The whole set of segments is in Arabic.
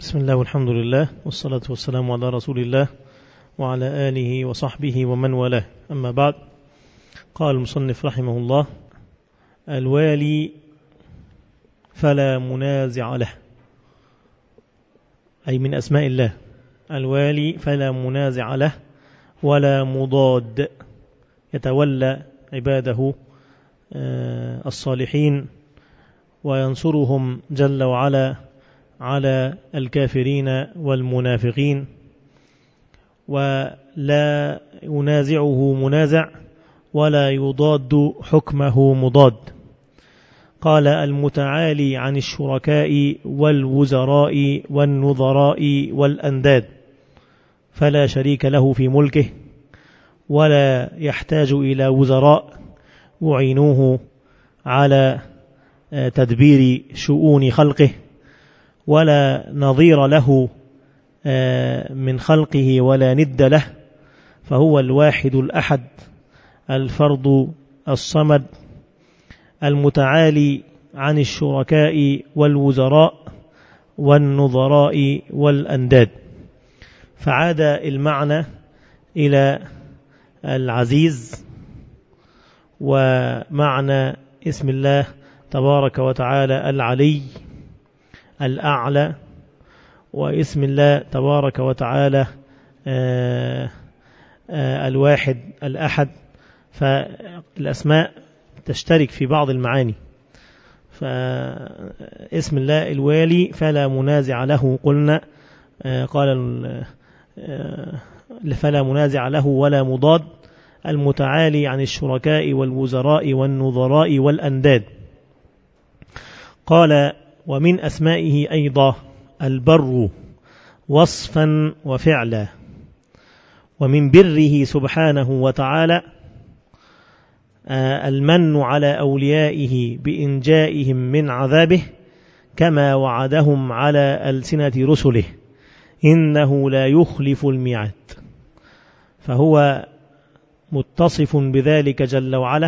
بسم الله والحمد لله والصلاة والسلام على رسول الله وعلى آله وصحبه ومن والاه، أما بعد. قال المصنف رحمه الله: الوالي فلا منازع له، أي من أسماء الله. الوالي فلا منازع له ولا مضاد، يتولى عباده الصالحين وينصرهم جل وعلا على الكافرين والمنافقين، ولا ينازعه منازع ولا يضاد حكمه مضاد. قال: المتعالي عن الشركاء والوزراء والنظراء والأنداد، فلا شريك له في ملكه ولا يحتاج إلى وزراء يعينوه على تدبير شؤون خلقه، ولا نظير له من خلقه ولا ند له، فهو الواحد الأحد الفرد الصمد، المتعالي عن الشركاء والوزراء والنظراء والأنداد. فعاد المعنى إلى العزيز، ومعنى اسم الله تبارك وتعالى العلي الأعلى، واسم الله تبارك وتعالى الواحد الأحد. فالأسماء تشترك في بعض المعاني. فاسم الله الوالي فلا منازع له، قلنا قال فلا منازع له ولا مضاد، المتعالي عن الشركاء والوزراء والنظراء والأنداد. قال: ومن أسمائه أيضا البر وصفا وفعلا. ومن بره سبحانه وتعالى المن على أوليائه بإنجائهم من عذابه، كما وعدهم على ألسنة رسله، إنه لا يخلف الميعاد. فهو متصف بذلك جل وعلا،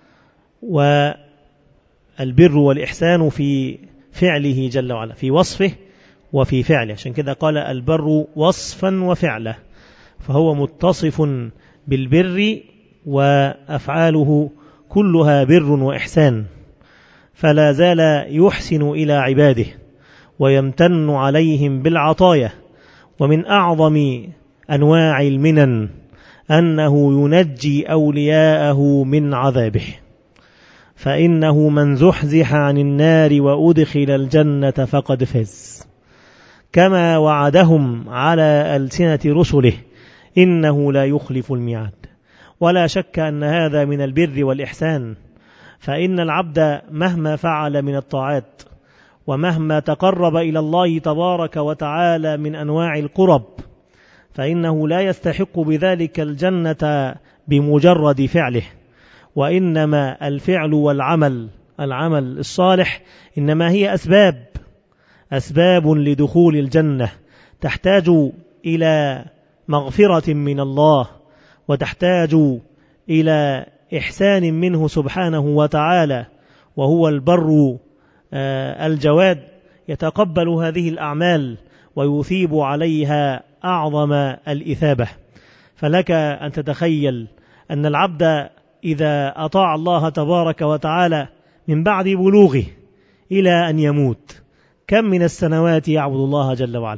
والبر والإحسان في فعله جل وعلا، في وصفه وفي فعله. عشان كده قال البر وصفا وفعله، فهو متصف بالبر وأفعاله كلها بر وإحسان، فلا زال يحسن إلى عباده ويمتن عليهم بالعطايا. ومن أعظم أنواع المنن أنه ينجي أولياءه من عذابه، فإنه من زحزح عن النار وأدخل الجنة فقد فاز، كما وعدهم على ألسنة رسله، إنه لا يخلف الميعاد. ولا شك أن هذا من البر والإحسان، فإن العبد مهما فعل من الطاعات ومهما تقرب إلى الله تبارك وتعالى من أنواع القرب، فإنه لا يستحق بذلك الجنة بمجرد فعله، وإنما الفعل والعمل، العمل الصالح، إنما هي أسباب لدخول الجنة، تحتاج إلى مغفرة من الله، وتحتاج إلى إحسان منه سبحانه وتعالى، وهو البر الجواد، يتقبل هذه الأعمال ويثيب عليها أعظم الإثابة. فلك أن تتخيل أن العبد إذا أطاع الله تبارك وتعالى من بعد بلوغه إلى أن يموت، كم من السنوات يعبد الله جل وعلا؟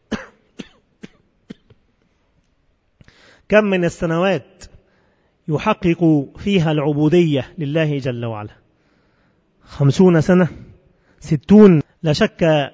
كم من السنوات يحقق فيها العبودية لله جل وعلا؟ 50 سنة، 60. لا شك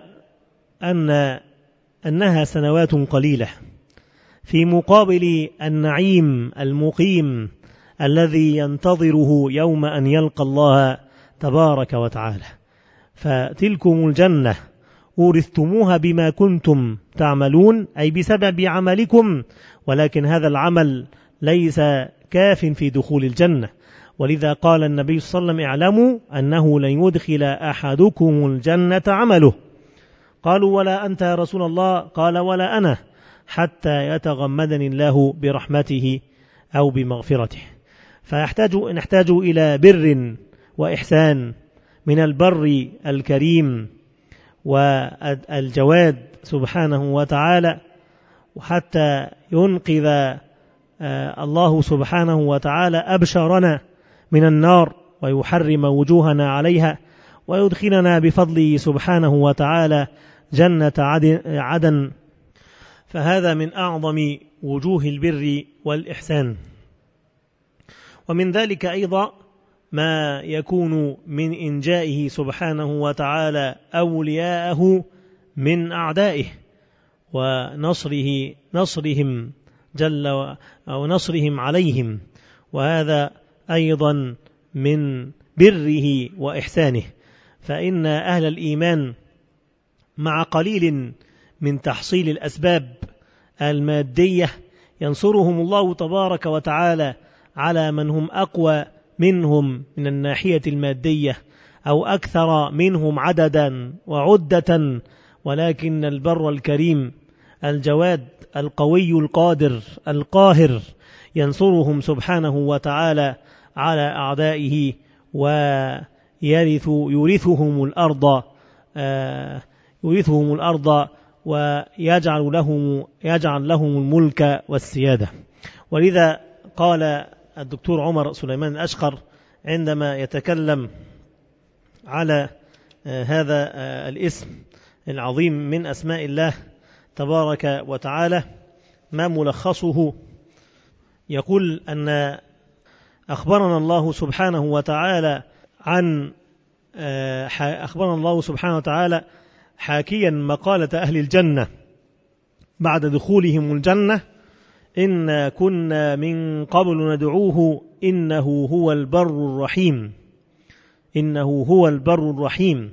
أنها سنوات قليلة في مقابل النعيم المقيم الذي ينتظره يوم أن يلقى الله تبارك وتعالى. فتلكم الجنة أورثتموها بما كنتم تعملون، أي بسبب عملكم، ولكن هذا العمل ليس كاف في دخول الجنة. ولذا قال النبي صلى الله عليه وسلم: اعلموا أنه لن يدخل أحدكم الجنة عمله. قالوا: ولا أنت يا رسول الله؟ قال: ولا أنا، حتى يتغمدني الله برحمته أو بمغفرته. فنحتاج إلى بر وإحسان، من البر الكريم والجواد سبحانه وتعالى، وحتى ينقذ الله سبحانه وتعالى أبشارنا من النار ويحرم وجوهنا عليها ويدخلنا بفضله سبحانه وتعالى جنة عدن. فهذا من أعظم وجوه البر والإحسان. ومن ذلك أيضا ما يكون من إنجائه سبحانه وتعالى أولياءه من أعدائه ونصرهم نصرهم عليهم، وهذا أيضا من بره وإحسانه. فإن أهل الإيمان مع قليل من تحصيل الأسباب المادية ينصرهم الله تبارك وتعالى على من هم أقوى منهم من الناحية المادية أو أكثر منهم عددا وعدة، ولكن البر الكريم الجواد القوي القادر القاهر ينصرهم سبحانه وتعالى على أعدائه ويورثهم الأرض ويجعل لهم الملك والسيادة. ولذا قال الدكتور عمر سليمان الأشقر عندما يتكلم على هذا الاسم العظيم من أسماء الله تبارك وتعالى ما ملخصه، يقول أن أخبرنا الله سبحانه وتعالى حاكيا مقالة أهل الجنة بعد دخولهم الجنة: إن كنا من قبل ندعوه إنه هو البر الرحيم.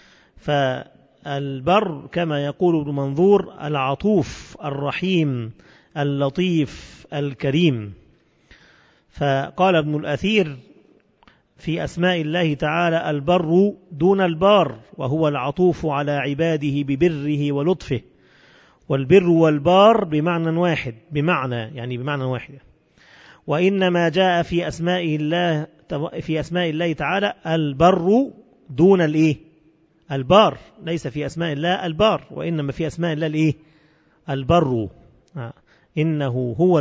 فالبر كما يقول ابن منظور العطوف الرحيم اللطيف الكريم. فقال ابن الأثير في أسماء الله تعالى: البر دون البار، وهو العطوف على عباده ببره ولطفه. والبر والبار بمعنى واحد، بمعنى واحد. وإنما جاء في أسماء الله تعالى البر دون البار، ليس في أسماء الله البار، وإنما في أسماء الله البر. إنه هو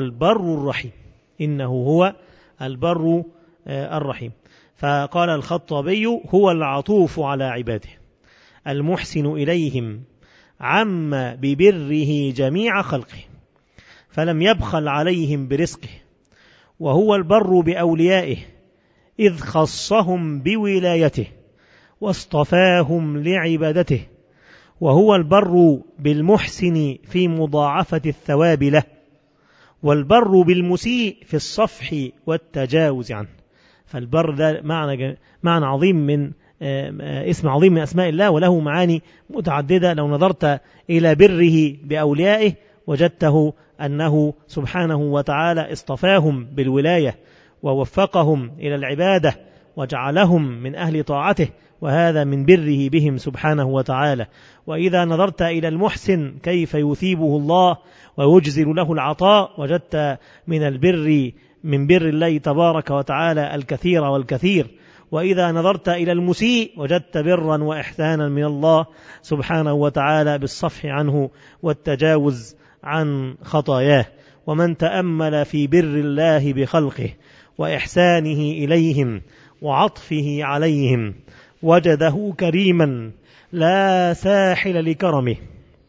البر الرحيم. فقال الخطابي: هو العطوف على عباده المحسن إليهم، عم ببره جميع خلقه فلم يبخل عليهم برزقه. وهو البر بأوليائه إذ خصهم بولايته واصطفاهم لعبادته. وهو البر بالمحسن في مضاعفة الثواب له، والبر بالمسيء في الصفح والتجاوز عنه. فالبر ده معنى عظيم من اسم عظيم من أسماء الله، وله معاني متعددة. لو نظرت إلى بره بأوليائه وجدته أنه سبحانه وتعالى اصطفاهم بالولاية ووفقهم إلى العبادة وجعلهم من أهل طاعته، وهذا من بره بهم سبحانه وتعالى. وإذا نظرت إلى المحسن كيف يثيبه الله ويجزل له العطاء، وجدت من بر الله تبارك وتعالى الكثير والكثير. وإذا نظرت إلى المسيء وجدت برا وإحسانا من الله سبحانه وتعالى بالصفح عنه والتجاوز عن خطاياه. ومن تأمل في بر الله بخلقه وإحسانه إليهم وعطفه عليهم وجده كريما لا ساحل لكرمه،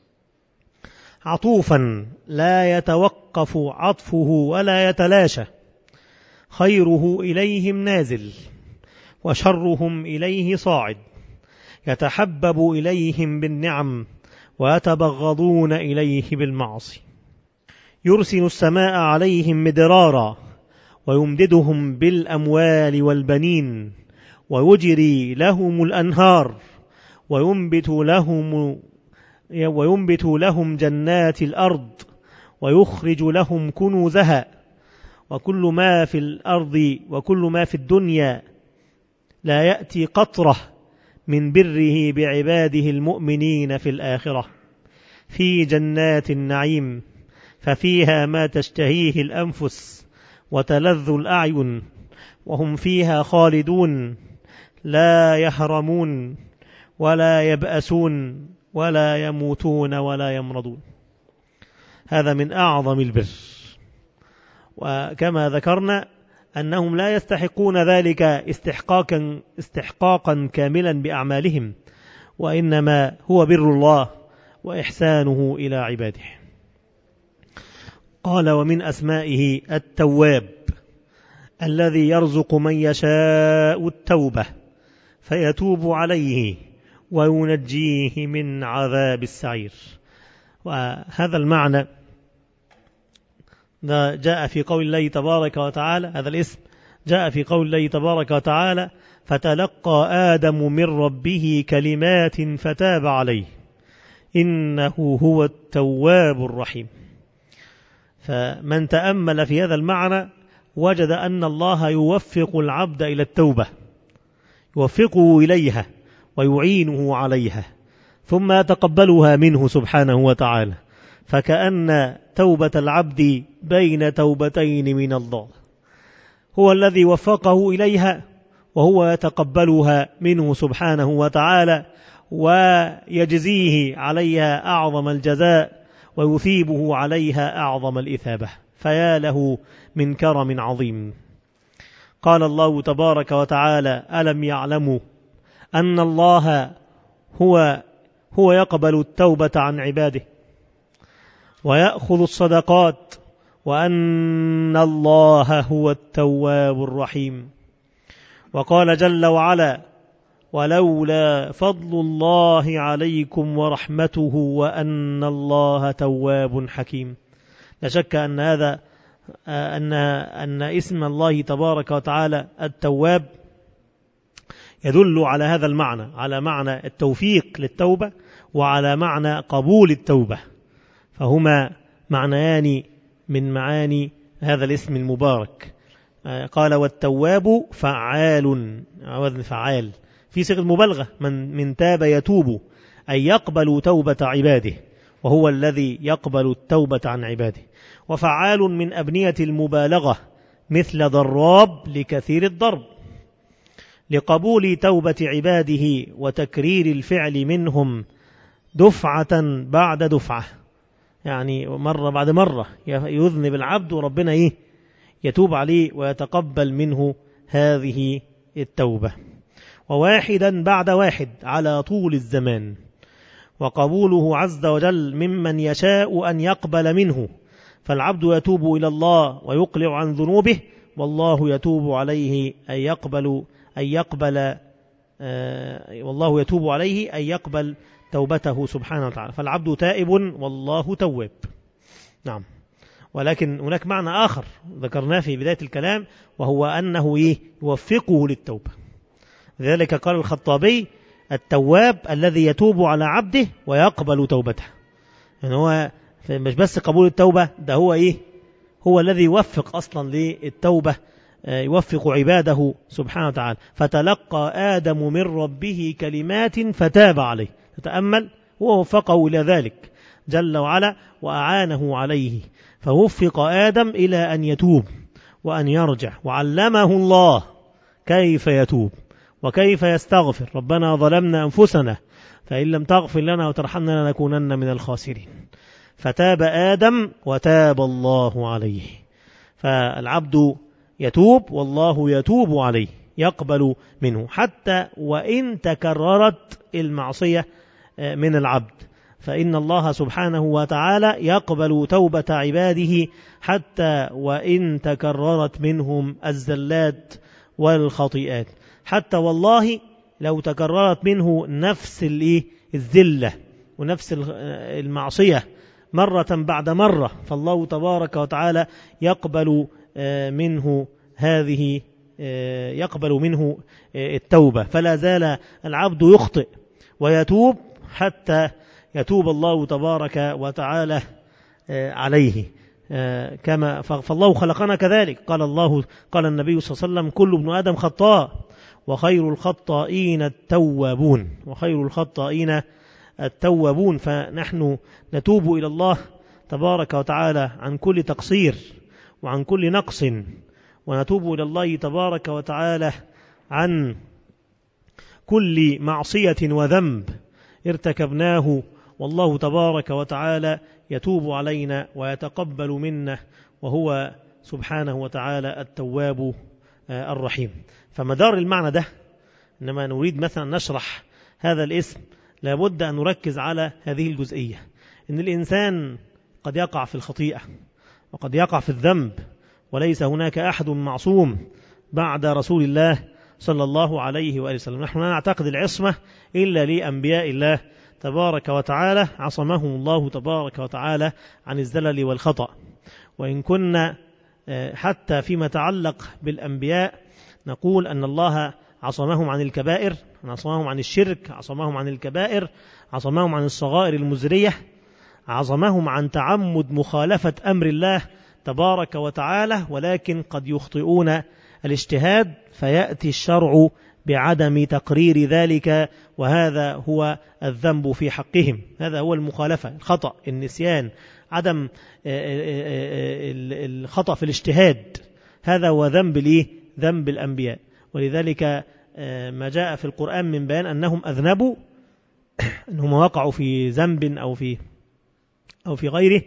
عطوفا لا يتوقف عطفه ولا يتلاشى، خيره إليهم نازل وشرهم إليه صاعد، يتحبب إليهم بالنعم ويتبغضون إليه بالمعصي. يرسل السماء عليهم مدرارا ويمددهم بالأموال والبنين، ويجري لهم الأنهار وينبت لهم جنات الأرض، ويخرج لهم كنوزها. وكل ما في الأرض وكل ما في الدنيا لا يأتي قطرة من بره بعباده المؤمنين في الآخرة، في جنات النعيم، ففيها ما تشتهيه الأنفس وتلذ الأعين، وهم فيها خالدون لا يحرمون ولا يبأسون ولا يموتون ولا يمرضون. هذا من أعظم البر. وكما ذكرنا أنهم لا يستحقون ذلك استحقاقا كاملا بأعمالهم، وإنما هو بر الله وإحسانه إلى عباده. قال: ومن أسمائه التواب الذي يرزق من يشاء التوبة فيتوب عليه وينجيه من عذاب السعير. وهذا المعنى جاء في قول الله تبارك وتعالى، هذا الاسم جاء في قول الله تبارك وتعالى: فتلقى آدم من ربه كلمات فتاب عليه إنه هو التواب الرحيم. فمن تأمل في هذا المعنى وجد أن الله يوفق العبد إلى التوبة، يوفقه إليها ويعينه عليها، ثم يتقبلها منه سبحانه وتعالى، فكأن توبة العبد بين توبتين من الله، هو الذي وفقه إليها وهو يتقبلها منه سبحانه وتعالى، ويجزيه عليها أعظم الجزاء ويثيبه عليها أعظم الإثابة. فيا له من كرم عظيم. قال الله تبارك وتعالى: ألم يعلموا أن الله هو يقبل التوبة عن عباده ويأخذ الصدقات وأن الله هو التواب الرحيم. وقال جل وعلا: ولولا فضل الله عليكم ورحمته وأن الله تواب حكيم. لا شك أن هذا أن اسم الله تبارك وتعالى التواب يدل على هذا المعنى، على معنى التوفيق للتوبة وعلى معنى قبول التوبة، فهما معنيان من معاني هذا الاسم المبارك. قال: والتواب فعال، وزن فعال في صيغة مبالغة، من تاب يتوب، أي يقبل توبة عباده، وهو الذي يقبل التوبة عن عباده. وفعال من أبنية المبالغة، مثل ضراب لكثير الضرب، لقبول توبة عباده وتكرير الفعل منهم دفعة بعد دفعة، يعني مرة بعد مرة يذنب العبد وربنا يتوب عليه ويتقبل منه هذه التوبة، وواحدا بعد واحد على طول الزمان، وقبوله عز وجل ممن يشاء أن يقبل منه، فالعبد يتوب إلى الله ويقلع عن ذنوبه، والله يتوب عليه والله يتوب عليه أن يقبل توبته سبحانه وتعالى. فالعبد تائب والله تواب. نعم. ولكن هناك معنى آخر ذكرناه في بداية الكلام، وهو أنه يوفقه للتوبة. لذلك قال الخطابي: التواب الذي يتوب على عبده ويقبل توبته. يعني هو مش بس قبول التوبة، ده هو الذي يوفق أصلا للتوبة، يوفق عباده سبحانه وتعالى. فتلقى آدم من ربه كلمات فتاب عليه. تتأمل، هو وفقه إلى ذلك جل وعلا وأعانه عليه، فوفق آدم إلى أن يتوب وأن يرجع، وعلمه الله كيف يتوب وكيف يستغفر. ربنا ظلمنا أنفسنا فإن لم تغفر لنا وترحمنا لنكونن من الخاسرين. فتاب آدم وتاب الله عليه. فالعبد يتوب والله يتوب عليه، يقبل منه حتى وإن تكررت المعصية من العبد، فإن الله سبحانه وتعالى يقبل توبة عباده حتى وإن تكررت منهم الزلات والخطيئات. حتى والله لو تكررت منه نفس الذلة ونفس المعصية مرة بعد مرة، فالله تبارك وتعالى يقبل منه التوبة. فلا زال العبد يخطئ ويتوب حتى يتوب الله تبارك وتعالى عليه. فالله خلقنا كذلك. قال النبي صلى الله عليه وسلم: كل ابن آدم خطاء وخير الخطائين التوابون. فنحن نتوب إلى الله تبارك وتعالى عن كل تقصير وعن كل نقص، ونتوب إلى الله تبارك وتعالى عن كل معصية وذنب ارتكبناه، والله تبارك وتعالى يتوب علينا ويتقبل منا، وهو سبحانه وتعالى التواب الرحيم. فمدار المعنى ده، إنما نريد مثلا نشرح هذا الاسم لابد أن نركز على هذه الجزئية، إن الإنسان قد يقع في الخطيئة وقد يقع في الذنب، وليس هناك أحد معصوم بعد رسول الله صلى الله عليه وآله وسلم. نحن لا نعتقد العصمة إلا لأنبياء الله تبارك وتعالى، عصمهم الله تبارك وتعالى عن الزلل والخطأ. وإن كنا حتى فيما يتعلق بالأنبياء نقول أن الله عصمهم عن الكبائر، عصمهم عن الشرك، عصمهم عن الكبائر، عصمهم عن الصغائر المزرية، عصمهم عن تعمد مخالفة أمر الله تبارك وتعالى، ولكن قد يخطئون الاجتهاد فيأتي الشرع بعدم تقرير ذلك، وهذا هو الذنب في حقهم. هذا هو المخالفة، الخطأ، النسيان، عدم الخطأ في الاجتهاد، هذا هو ذنب الأنبياء. ولذلك ما جاء في القرآن من بيان أنهم أذنبوا، أنهم وقعوا في ذنب أو في غيره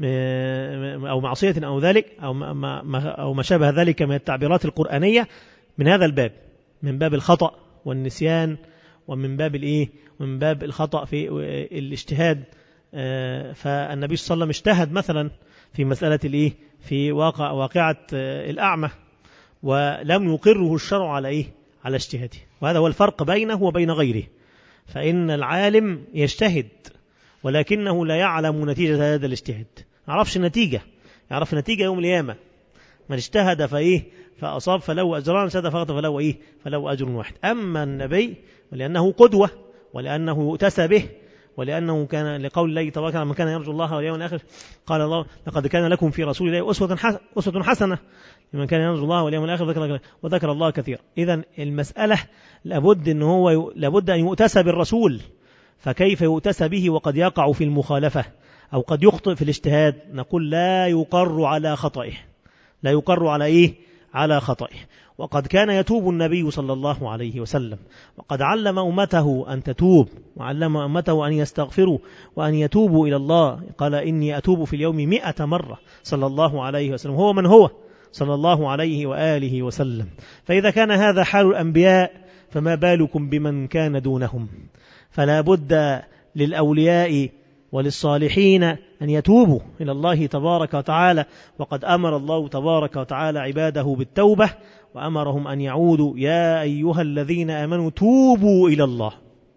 أو معصية أو ذلك أو ما شابه ذلك من التعبيرات القرآنية، من هذا الباب، من باب الخطأ والنسيان، ومن باب الخطأ في الاجتهاد. فالنبي صلى الله عليه وسلم اجتهد مثلا في مسألة في واقعة الأعمى، ولم يقره الشرع على اجتهاده. وهذا هو الفرق بينه وبين غيره. فإن العالم يجتهد ولكنه لا يعلم نتيجة هذا الاجتهاد، يعرفش النتيجة، يعرف النتيجة يوم القيامة. من اجتهد فأصاب فله أجران، اجتهد فخطأ فله أجر واحد. أما النبي ولأنه قدوة، ولأنه يؤتسى به، ولأنه كان لقول الله تبارك وتعالى من كان يرجو الله واليوم الآخر قال الله لقد كان لكم في رسول الله أسوة حسنة لمن كان يرجو الله واليوم الآخر وذكر الله كثيرا. إذن المسألة لابد أن يؤتسى بالرسول، فكيف يؤتسى به وقد يقع في المخالفة أو قد يخطئ في الاجتهاد؟ نقول لا يقر على خطئه، لا يقر على خطئه. وقد كان يتوب النبي صلى الله عليه وسلم، وقد علم أمته أن تتوب، وعلم أمته أن يستغفروا وأن يتوبوا إلى الله. قال إني أتوب في اليوم 100 مرة صلى الله عليه وسلم. هو من هو صلى الله عليه وآله وسلم. فإذا كان هذا حال الأنبياء فما بالكم بمن كان دونهم؟ فلا بد للأولياء وللصالحين أن يتوبوا إلى الله تبارك وتعالى، وقد أمر الله تبارك وتعالى عباده بالتوبة، وأمرهم أن يعودوا يا أيها الذين آمنوا توبوا إلى الله.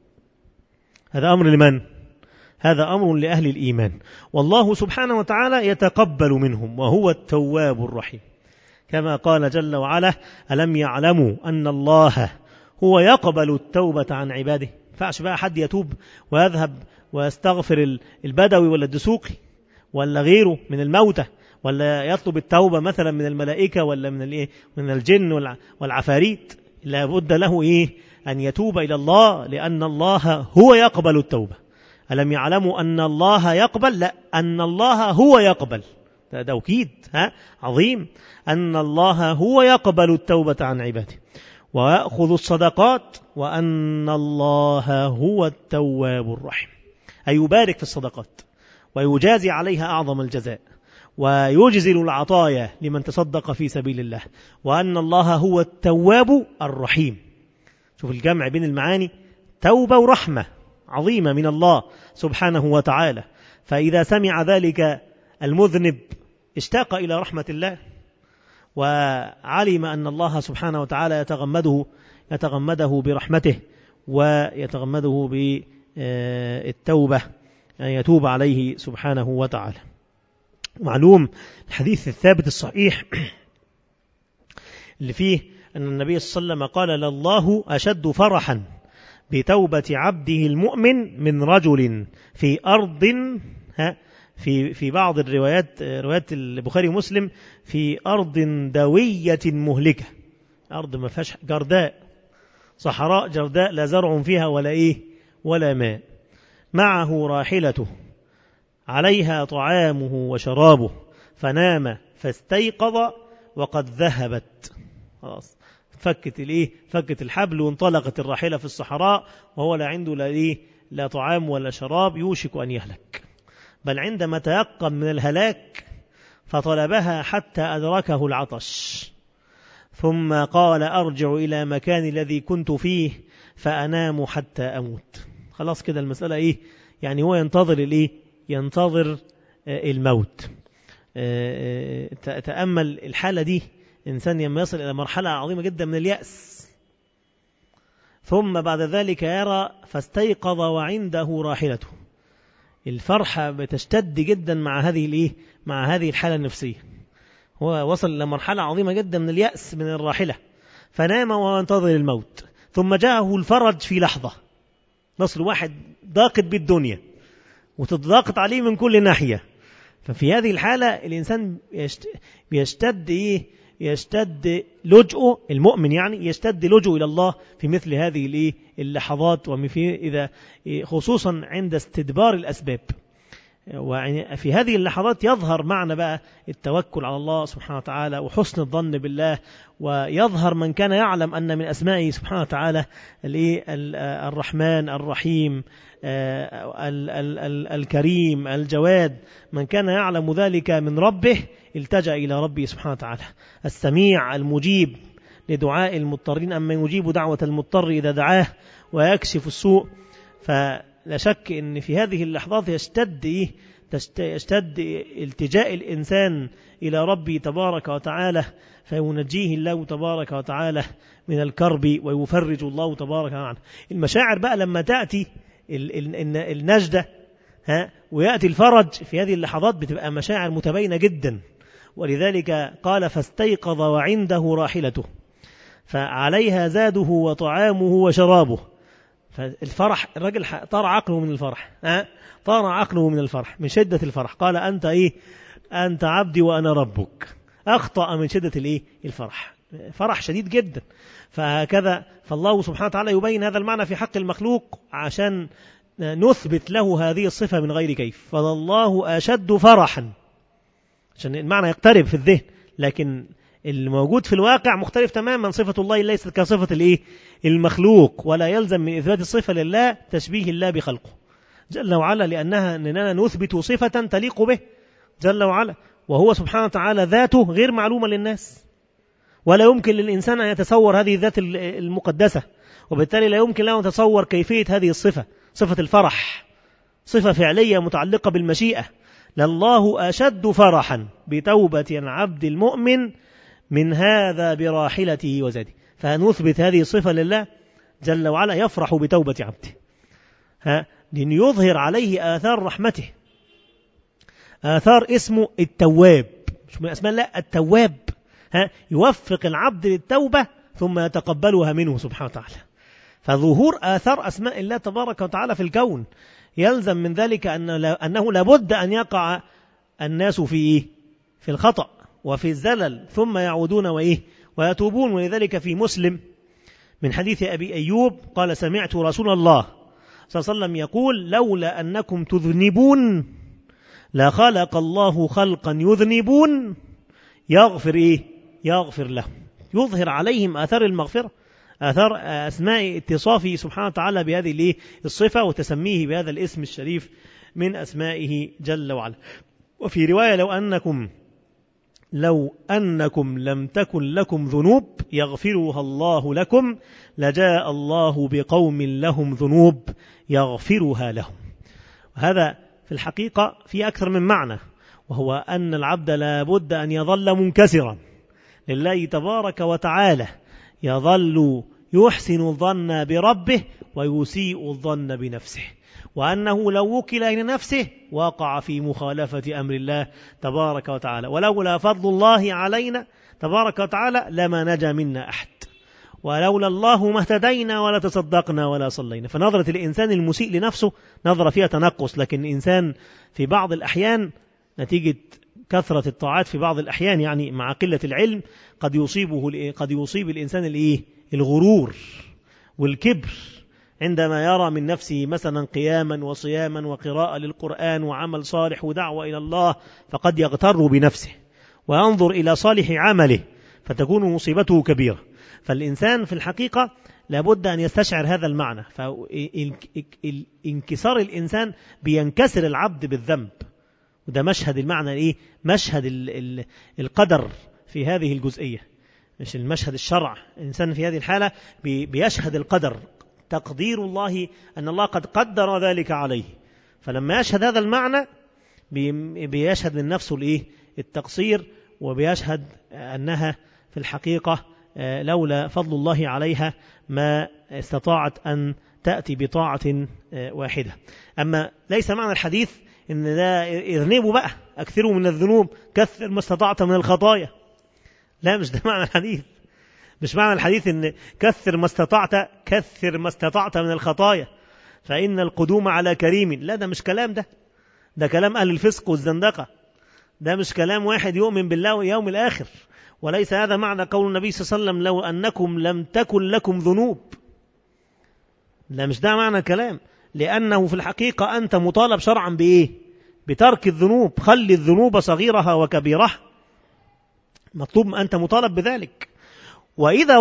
هذا أمر لمن؟ هذا أمر لأهل الإيمان، والله سبحانه وتعالى يتقبل منهم، وهو التواب الرحيم، كما قال جل وعلا ألم يعلموا أن الله هو يقبل التوبة عن عباده. فعش بقى حد يتوب ويذهب ويستغفر البدوي ولا الدسوقي ولا غيره من الموتى، ولا يطلب التوبة مثلا من الملائكة ولا من الجن والعفاريت. لا بد له أن يتوب إلى الله، لأن الله هو يقبل التوبة. ألم يعلموا أن الله يقبل؟ لا، أن الله هو يقبل. ده توكيد عظيم، أن الله هو يقبل التوبة عن عباده ويأخذ الصدقات، وأن الله هو التواب الرحيم. أي يبارك في الصدقات ويجازي عليها أعظم الجزاء، ويجزل العطايا لمن تصدق في سبيل الله، وأن الله هو التواب الرحيم. شوف الجمع بين المعاني، توبة ورحمة عظيمة من الله سبحانه وتعالى. فإذا سمع ذلك المذنب اشتاق إلى رحمة الله، وعلم أن الله سبحانه وتعالى يتغمده برحمته ويتغمده بالتوبة، أن يتوب عليه سبحانه وتعالى. معلوم الحديث الثابت الصحيح اللي فيه أن النبي صلى الله عليه وسلم قال لله أشد فرحا بتوبة عبده المؤمن من رجل في أرض، في بعض الروايات، روايات البخاري ومسلم، في أرض دوية مهلكة، أرض ما فيهاش، جرداء، صحراء جرداء لا زرع فيها ولا ماء، معه راحلته عليها طعامه وشرابه، فنام فاستيقظ وقد ذهبت، خلاص فكت الحبل وانطلقت الراحلة في الصحراء، وهو لا عنده لا طعام ولا شراب يوشك أن يهلك، بل عندما تيقن من الهلاك فطلبها حتى أدركه العطش، ثم قال أرجع إلى مكان الذي كنت فيه فأنام حتى أموت. خلاص كده المسألة إيه؟ يعني هو ينتظر الإيه؟ ينتظر الموت. تأمل الحالة دي، إنسان لما يصل إلى مرحلة عظيمة جدا من اليأس، ثم بعد ذلك يرى فاستيقظ وعنده راحلته. الفرحة بتشتد جدا مع هذه الإيه؟ مع هذه الحالة النفسية. هو وصل إلى مرحلة عظيمة جدا من اليأس من الراحلة، فنام وينتظر الموت، ثم جاءه الفرج في لحظة. نصر واحد ضاقت بالدنيا وتضاقت عليه من كل ناحية، ففي هذه الحالة الإنسان يشتد لجؤه، المؤمن يعني يشتد لجؤه إلى الله في مثل هذه اللحظات، إذا خصوصا عند استدبار الأسباب. وفي هذه اللحظات يظهر معنى بقى التوكل على الله سبحانه وتعالى وحسن الظن بالله، ويظهر من كان يعلم أن من أسمائه سبحانه وتعالى الرحمن الرحيم الكريم الجواد. من كان يعلم ذلك من ربه التجأ إلى ربه سبحانه وتعالى، السميع المجيب لدعاء المضطرين، أما يجيب دعوة المضطر إذا دعاه ويكشف السوء. فلا شك أن في هذه اللحظات يشتد التجاء الإنسان إلى ربه تبارك وتعالى، فينجيه الله تبارك وتعالى من الكرب ويفرج الله تبارك وتعالى. المشاعر بقى لما تأتي النجدة ويأتي الفرج في هذه اللحظات بتبقى مشاعر متباينة جدا. ولذلك قال فاستيقظ وعنده راحلته فعليها زاده وطعامه وشرابه. فالفرح، الرجل طار عقله من الفرح، طار عقله من الفرح، من شدة الفرح. قال أنت عبدي وأنا ربك. أخطأ من شدة الفرح، فرح شديد جدا. فهكذا فالله سبحانه وتعالى يبين هذا المعنى في حق المخلوق عشان نثبت له هذه الصفة من غير كيف. فالله أشد فرحا، عشان المعنى يقترب في الذهن، لكن الموجود في الواقع مختلف تماما. صفة الله ليست كصفة المخلوق، ولا يلزم من إثبات الصفة لله تشبيه الله بخلقه جل وعلا، لأننا نثبت صفة تليق به جل وعلا، وهو سبحانه وتعالى ذاته غير معلومة للناس، ولا يمكن للإنسان أن يتصور هذه الذات المقدسة، وبالتالي لا يمكن له أن يتصور كيفية هذه الصفة، صفة الفرح، صفة فعلية متعلقة بالمشيئة. لله أشد فرحا بتوبة العبد المؤمن من هذا براحلته وزاده. فنثبت هذه الصفة لله جل وعلا، يفرح بتوبة عبده لأن يظهر عليه آثار رحمته، آثار اسمه التواب، مش من أسماء الله التواب، يوفق العبد للتوبة ثم يتقبلها منه سبحانه وتعالى. فظهور آثار أسماء الله تبارك وتعالى في الكون يلزم من ذلك أنه لابد أن يقع الناس في الخطأ وفي الزلل ثم يعودون ويتوبون. ولذلك في مسلم من حديث أبي أيوب قال سمعت رسول الله صلى الله عليه وسلم يقول لولا أنكم تذنبون لخلق الله خلقا يذنبون يغفر لهم. يظهر عليهم آثار المغفرة، آثار أسماء اتصافه سبحانه وتعالى بهذه الصفة وتسميه بهذا الاسم الشريف من أسمائه جل وعلا. وفي رواية لو أنكم لم تكن لكم ذنوب يغفرها الله لكم لجاء الله بقوم لهم ذنوب يغفرها لهم. وهذا في الحقيقة في أكثر من معنى، وهو أن العبد لا بد أن يظل منكسرا لله تبارك وتعالى، يظل يحسن الظن بربه ويسيء الظن بنفسه، وأنه لو وكل إلى نفسه وقع في مخالفة أمر الله تبارك وتعالى. ولولا فضل الله علينا تبارك وتعالى لما نجا منا أحد، ولولا الله ما اهتدينا ولا تصدقنا ولا صلينا. فنظرة الإنسان المسيء لنفسه نظرة فيها تنقص، لكن الإنسان في بعض الأحيان نتيجة كثرة الطاعات في بعض الأحيان يعني مع قلة العلم قد يصيب الإنسان الغرور والكبر عندما يرى من نفسه مثلا قياما وصياما وقراءة للقرآن وعمل صالح ودعوة إلى الله، فقد يغتر بنفسه وينظر إلى صالح عمله فتكون مصيبته كبيرة. فالإنسان في الحقيقة لابد أن يستشعر هذا المعنى. فانكسار الإنسان بينكسر العبد بالذنب، وده مشهد المعنى مشهد القدر في هذه الجزئية، مش المشهد الشرع. الإنسان في هذه الحالة بيشهد القدر، تقدير الله أن الله قد قدر ذلك عليه. فلما يشهد هذا المعنى بيشهد من نفسه التقصير، وبيشهد أنها في الحقيقة لولا فضل الله عليها ما استطاعت أن تأتي بطاعة واحدة. أما ليس معنى الحديث إن لا اذنبوا بقى، أكثروا من الذنوب، كثر ما استطعت من الخطايا. لا، مش ده معنى الحديث. مش معنى الحديث إن كثر ما استطعت من الخطايا فإن القدوم على كريم. لا، ده مش كلام، ده كلام أهل الفسق والزندقة. ده مش كلام واحد يؤمن بالله واليوم الآخر. وليس هذا معنى قول النبي صلى الله عليه وسلم لو أنكم لم تكن لكم ذنوب. لا، مش ده معنى الكلام، لأنه في الحقيقة أنت مطالب شرعا بإيه؟ بترك الذنوب. خلي الذنوب صغيرها وكبيرها، مطلوب، أنت مطالب بذلك. وإذا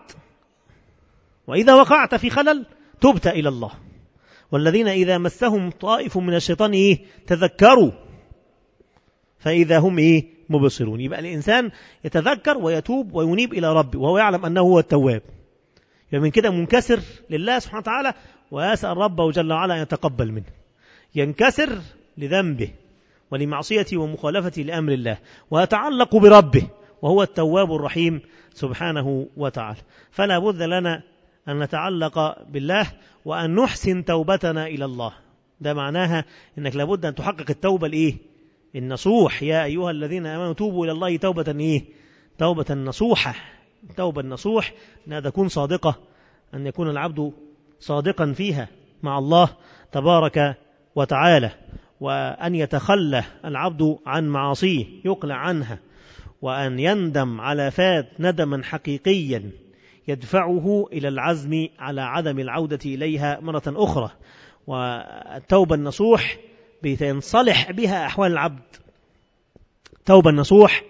وقعت في خلل تبت إلى الله. والذين إذا مسهم طائف من الشيطان تذكروا فإذا هم مبصرون. يبقى الإنسان يتذكر ويتوب وينيب إلى ربه وهو يعلم أنه هو التواب. يبقى من كده منكسر لله سبحانه وتعالى ويسأل ربه جل وعلا أن يتقبل منه. ينكسر لذنبه ولمعصيته ومخالفته لأمر الله، ويتعلق بربه وهو التواب الرحيم سبحانه وتعالى. فلا بد لنا أن نتعلق بالله وأن نحسن توبتنا إلى الله. ده معناها أنك لابد أن تحقق التوبة النصوح. يا أيها الذين آمنوا توبوا إلى الله توبة نصوحة. التوبة النصوح أنها تكون صادقة، أن يكون العبد صادقا فيها مع الله تبارك وتعالى، وأن يتخلى العبد عن معاصيه يقلع عنها، وأن يندم على فات ندما حقيقيا يدفعه إلى العزم على عدم العودة إليها مرة أخرى. والتوبة النصوح بينصلح بها أحوال العبد. توبة النصوح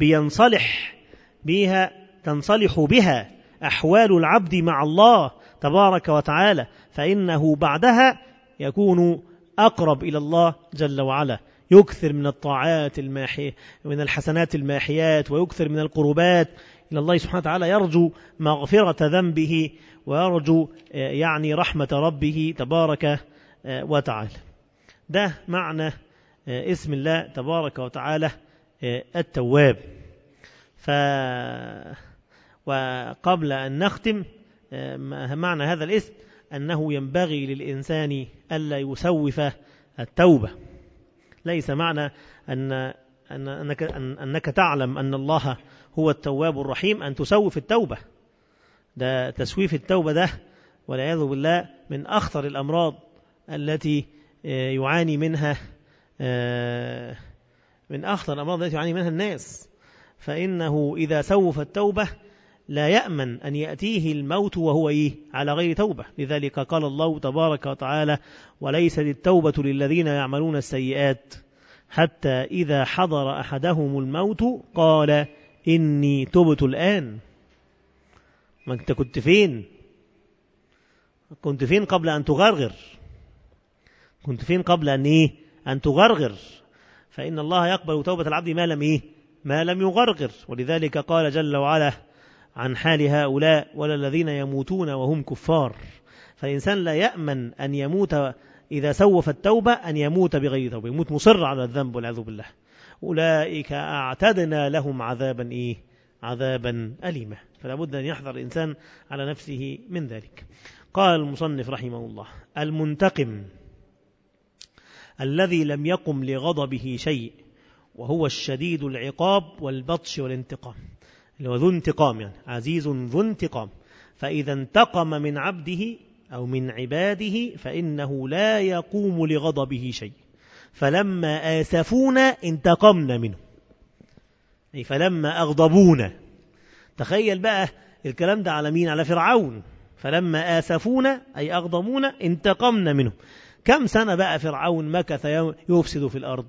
تنصلح بها أحوال العبد مع الله تبارك وتعالى، فإنه بعدها يكون أقرب إلى الله جل وعلا، يكثر من الطاعات من الحسنات الماحيات، ويكثر من القربات إلى الله سبحانه وتعالى، يرجو مغفرة ذنبه ويرجو رحمة ربه تبارك وتعالى. ده معنى اسم الله تبارك وتعالى التواب. وقبل أن نختم، معنى هذا الاسم أنه ينبغي للإنسان ألا يسوف التوبة. ليس معنى أنك تعلم أن الله هو التواب الرحيم أن تسوف التوبة. ده تسويف التوبة ده والعياذ بالله من أخطر الأمراض التي يعاني منها الناس. فإنه إذا سوف التوبة لا يأمن أن يأتيه الموت وهو على غير توبة. لذلك قال الله تبارك وتعالى: وليست التوبة للذين يعملون السيئات حتى إذا حضر أحدهم الموت قال إني تبت الآن. ما أنت كنت فين قبل أن تغرغر؟ كنت فين قبل أن تغرغر؟ فإن الله يقبل توبة العبد ما لم يغرغر. ولذلك قال جل وعلا عن حال هؤلاء: ولا الذين يموتون وهم كفار. فالإنسان لا يأمن أن يموت إذا سوف التوبة أن يموت بغير توبة، يموت مصر على الذنب والعياذ بالله. أولئك أعتدنا لهم عذابا أليما. فلا بد أن يحذر الإنسان على نفسه من ذلك. قال المصنف رحمه الله: المنتقم الذي لم يقم لغضبه شيء، وهو الشديد العقاب والبطش والانتقام، اللي هو ذو انتقام، عزيز ذو انتقام. فإذا انتقم من عبده أو من عباده فإنه لا يقوم لغضبه شيء. فلما آسفونا انتقمنا منه، أي فلما أغضبونا. تخيل بقى الكلام ده على مين؟ على فرعون. فلما آسفونا أي أغضبونا انتقمنا منه. كم سنة بقى فرعون مكث يفسد في الأرض؟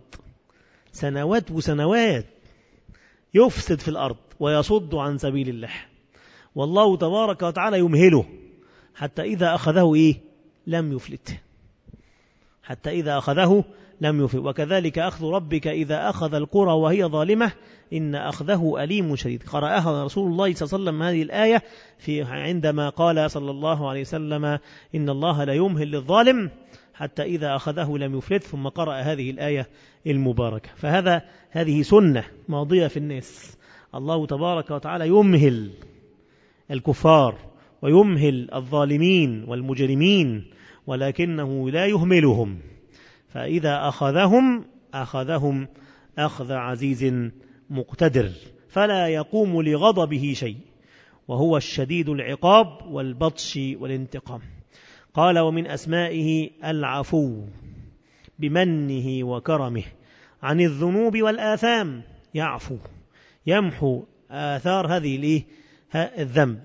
سنوات وسنوات يفسد في الأرض ويصد عن سبيل الله. والله تبارك وتعالى يمهله حتى إذا أخذه لم يفلته، حتى إذا أخذه لم يفلت. وكذلك أخذ ربك إذا أخذ القرى وهي ظالمة إن أخذه أليم شديد. قرأها رسول الله صلى الله عليه وسلم هذه الآية عندما قال صلى الله عليه وسلم إن الله لا يمهل للظالم حتى إذا أخذه لم يفلت، ثم قرأ هذه الآية المباركة. هذه سنة ماضية في الناس، الله تبارك وتعالى يمهل الكفار ويمهل الظالمين والمجرمين، ولكنه لا يهملهم، فإذا أخذهم أخذ عزيز مقتدر، فلا يقوم لغضبه شيء، وهو الشديد العقاب والبطش والانتقام. قال ومن أسمائه العفو بمنه وكرمه عن الذنوب والآثام، يعفو يمحو آثار هذه الذنب.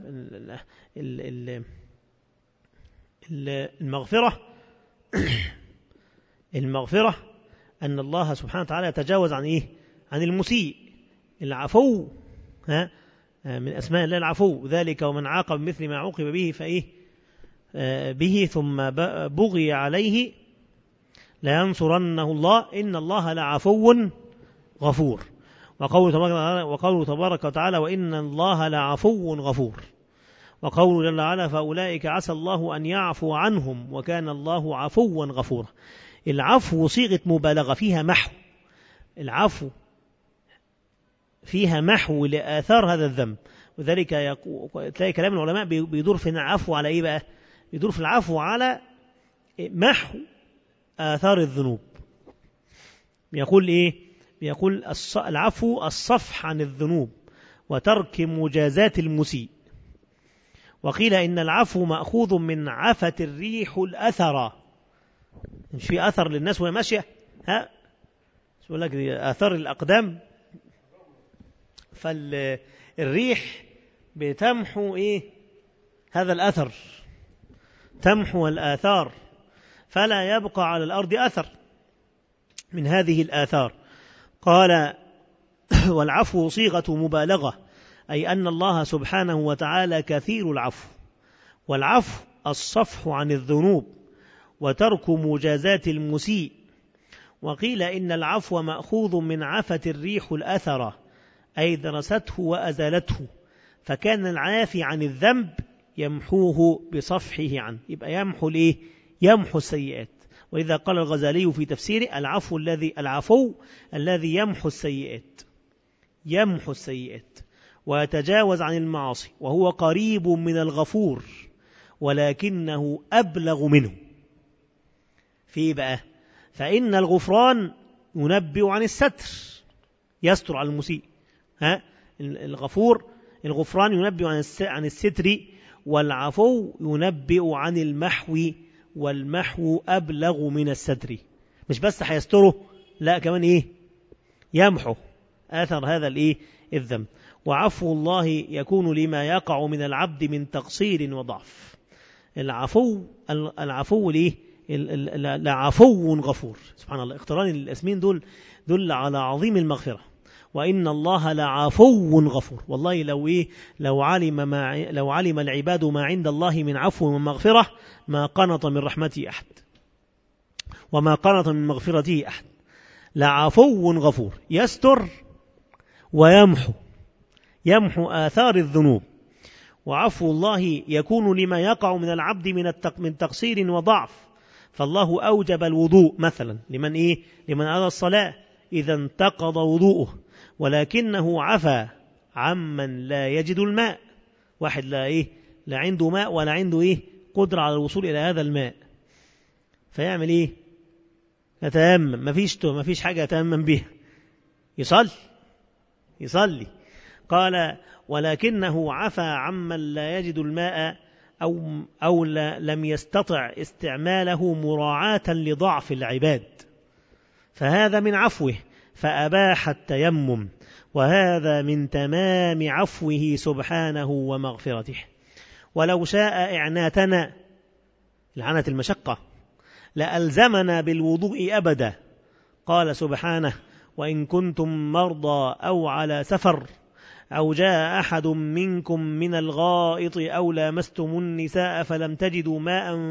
المغفرة أن الله سبحانه وتعالى يتجاوز عن المسيء. العفو من أسماء الله العفو، ذلك ومن عاقب مثل ما عوقب به به ثم بغي عليه لينصرنه الله إن الله لعفو غفور. وقوله تبارك وتعالى وإن الله لعفو غفور. وقوله جل وعلا فأولئك عسى الله أن يعفو عنهم وكان الله عفوا غفورا. العفو صيغة مبالغة فيها محو، العفو فيها محو لآثار هذا الذنب. وذلك تلاقي كلام العلماء بيدور في العفو على بقى؟ يدور في العفو على محو آثار الذنوب. بيقول العفو الصفح عن الذنوب وترك مجازات المسيء. وقيل إن العفو مأخوذ من عفت الريح الأثر، مش في أثر للناس وهي ماشية، يقول لك آثار الأقدام، فالريح بتمحو هذا الأثر، تمحو الآثار فلا يبقى على الأرض أثر من هذه الآثار. قال والعفو صيغة مبالغة، أي أن الله سبحانه وتعالى كثير العفو، والعفو الصفح عن الذنوب وترك مجازات المسيء. وقيل إن العفو مأخوذ من عفت الريح الأثر، أي درسته وأزالته، فكان العافي عن الذنب يمحوه بصفحه عنه، يبقى يمحو السيئات. وإذا قال الغزالي في تفسيره العفو الذي يمحو السيئات ويتجاوز عن المعاصي، وهو قريب من الغفور ولكنه أبلغ منه. في بقى فإن الغفران ينبئ عن الستر، يستر على المسيء. الغفران ينبئ عن الستر، والعفو ينبئ عن المحو، والمحو أبلغ من الستر. مش بس هيستره، لا كمان يمحو آثر هذا الذنب. وعفو الله يكون لما يقع من العبد من تقصير وضعف. العفو لعفو غفور. سبحان الله، اقتران الاسمين دول على عظيم المغفرة. وإن الله لعفو غفور. والله لو علم العباد ما عند الله من عفو ومغفرة ما قنط من رحمته أحد وما قنط من مغفرته أحد. لعفو غفور، يستر ويمحو آثار الذنوب. وعفو الله يكون لما يقع من العبد من تقصير وضعف. فالله أوجب الوضوء مثلا لمن أراد الصلاة إذا انتقض وضوءه، ولكنه عفى عمن لا يجد الماء. واحد لا عنده ماء ولا عنده قدرة على الوصول إلى هذا الماء، فيعمل يتيمم. مفيش حاجة يتيمم بها، يصلي. قال ولكنه عفى عمن لا يجد الماء أو لم يستطع استعماله مراعاة لضعف العباد، فهذا من عفوه فأباح التيمم، وهذا من تمام عفوه سبحانه ومغفرته. ولو شاء إعناتنا لعنة المشقة لألزمنا بالوضوء أبدا. قال سبحانه وإن كنتم مرضى أو على سفر أو جاء أحد منكم من الغائط أو لامستم النساء فلم تجدوا ماء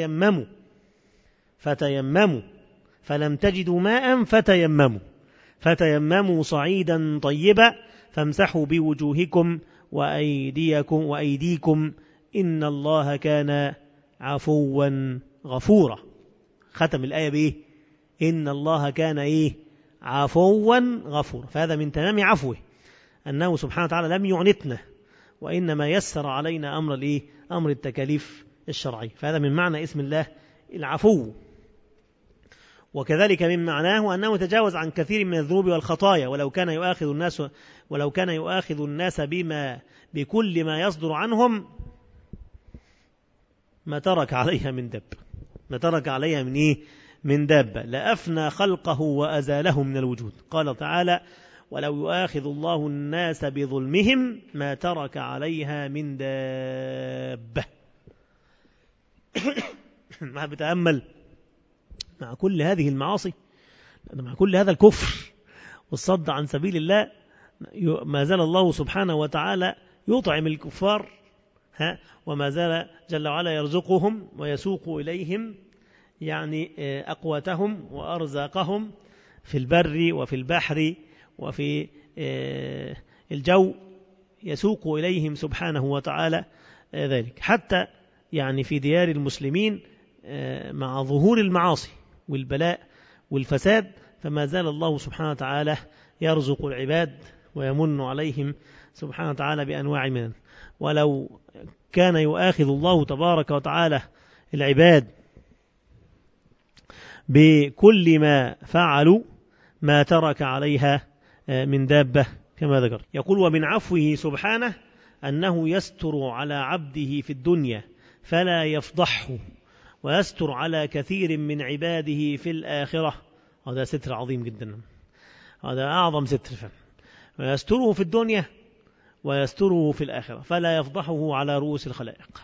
فتيمموا صعيدا طيبا فامسحوا بوجوهكم وأيديكم إن الله كان عفوا غفورا. ختم الآية بإيه؟ إن الله كان عفوا غفورا. فهذا من تمام عفوه أنه سبحانه وتعالى لم يعنتنا، وإنما يسر علينا أمر التكاليف الشرعي. فهذا من معنى اسم الله العفو. وكذلك من معناه أنه تجاوز عن كثير من الذنوب والخطايا، ولو كان يؤاخذ الناس بكل ما يصدر عنهم ما ترك عليها من دابة لأفنى خلقه وأزاله من الوجود. قال تعالى: ولو يؤاخذ الله الناس بظلمهم ما ترك عليها من دابة. ما بتأمل مع كل هذه المعاصي، مع كل هذا الكفر والصد عن سبيل الله، ما زال الله سبحانه وتعالى يطعم الكفار، وما زال جل وعلا يرزقهم ويسوق إليهم أقواتهم وأرزاقهم في البر وفي البحر وفي الجو، يسوق إليهم سبحانه وتعالى ذلك. حتى في ديار المسلمين مع ظهور المعاصي والبلاء والفساد، فما زال الله سبحانه وتعالى يرزق العباد ويمن عليهم سبحانه وتعالى بأنواع من. ولو كان يؤاخذ الله تبارك وتعالى العباد بكل ما فعلوا ما ترك عليها من دابة كما ذكر. يقول: ومن عفوه سبحانه أنه يستر على عبده في الدنيا فلا يفضحه، ويستر على كثير من عباده في الآخرة. هذا ستر عظيم جدا، هذا أعظم ستر. ويستره في الدنيا ويستره في الآخرة، فلا يفضحه على رؤوس الخلائق،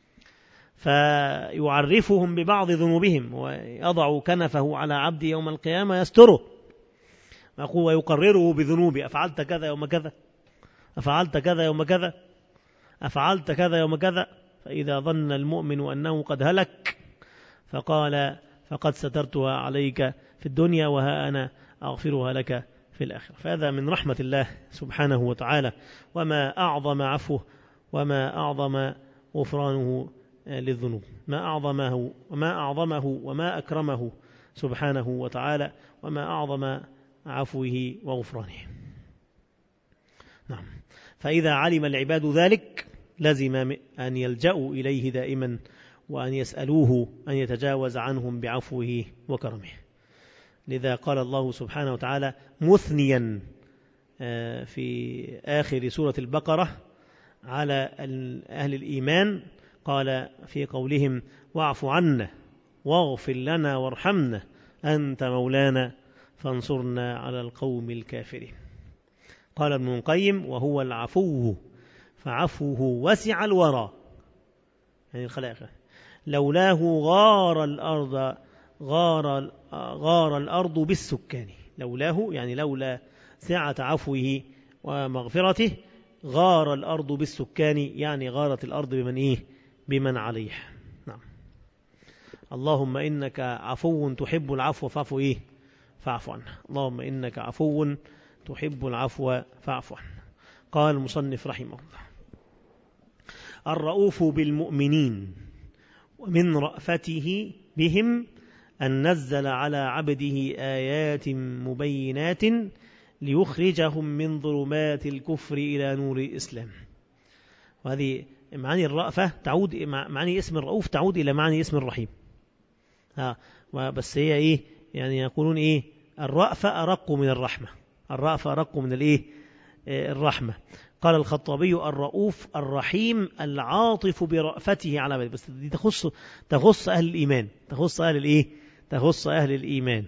فيعرفهم ببعض ذنوبهم ويضع كنفه على عبده يوم القيامة يستره، ويقرره بذنوبه: أفعلت كذا يوم كذا، أفعلت كذا يوم كذا، أفعلت كذا يوم كذا. فإذا ظن المؤمن أنه قد هلك فقال: فقد سترتها عليك في الدنيا وها أنا أغفرها لك في الآخرة. فهذا من رحمة الله سبحانه وتعالى، وما أعظم عفوه وما أعظم غفرانه للذنوب، ما أعظمه وما أكرمه سبحانه وتعالى، وما أعظم عفوه وغفرانه. نعم. فإذا علم العباد ذلك لزم أن يلجأوا إليه دائما، وأن يسألوه أن يتجاوز عنهم بعفوه وكرمه. لذا قال الله سبحانه وتعالى مثنيا في آخر سورة البقرة على أهل الإيمان، قال في قولهم: واعف عنا واغفر لنا وارحمنا أنت مولانا فانصرنا على القوم الكافرين. قال ابن القيم: وهو العفو فعفوه وسع الورى، الخلائق، لولاه غار الأرض بالسكان. لولاه لولا سعة عفوه ومغفرته غار الأرض بالسكان، غارت الأرض بمن عليه. نعم. اللهم إنك عفو تحب العفو فاعف عنه. اللهم إنك عفو تحب العفو فاعف عنه. قال المصنف رحمه الله: الرؤوف بالمؤمنين، ومن رأفته بهم أن نزل على عبده آيات مبينات ليخرجهم من ظلمات الكفر إلى نور الإسلام. وهذه معاني الرأفة تعود، معاني اسم الرؤوف تعود إلى معاني اسم الرحيم. بس هي يقولون الرأفة أرق من الرحمة، الرأفة أرق من الرحمة. قال الخطابي: الرؤوف الرحيم العاطف برأفته على عباده. بس دي تخص أهل الإيمان، تخص أهل الإيمان.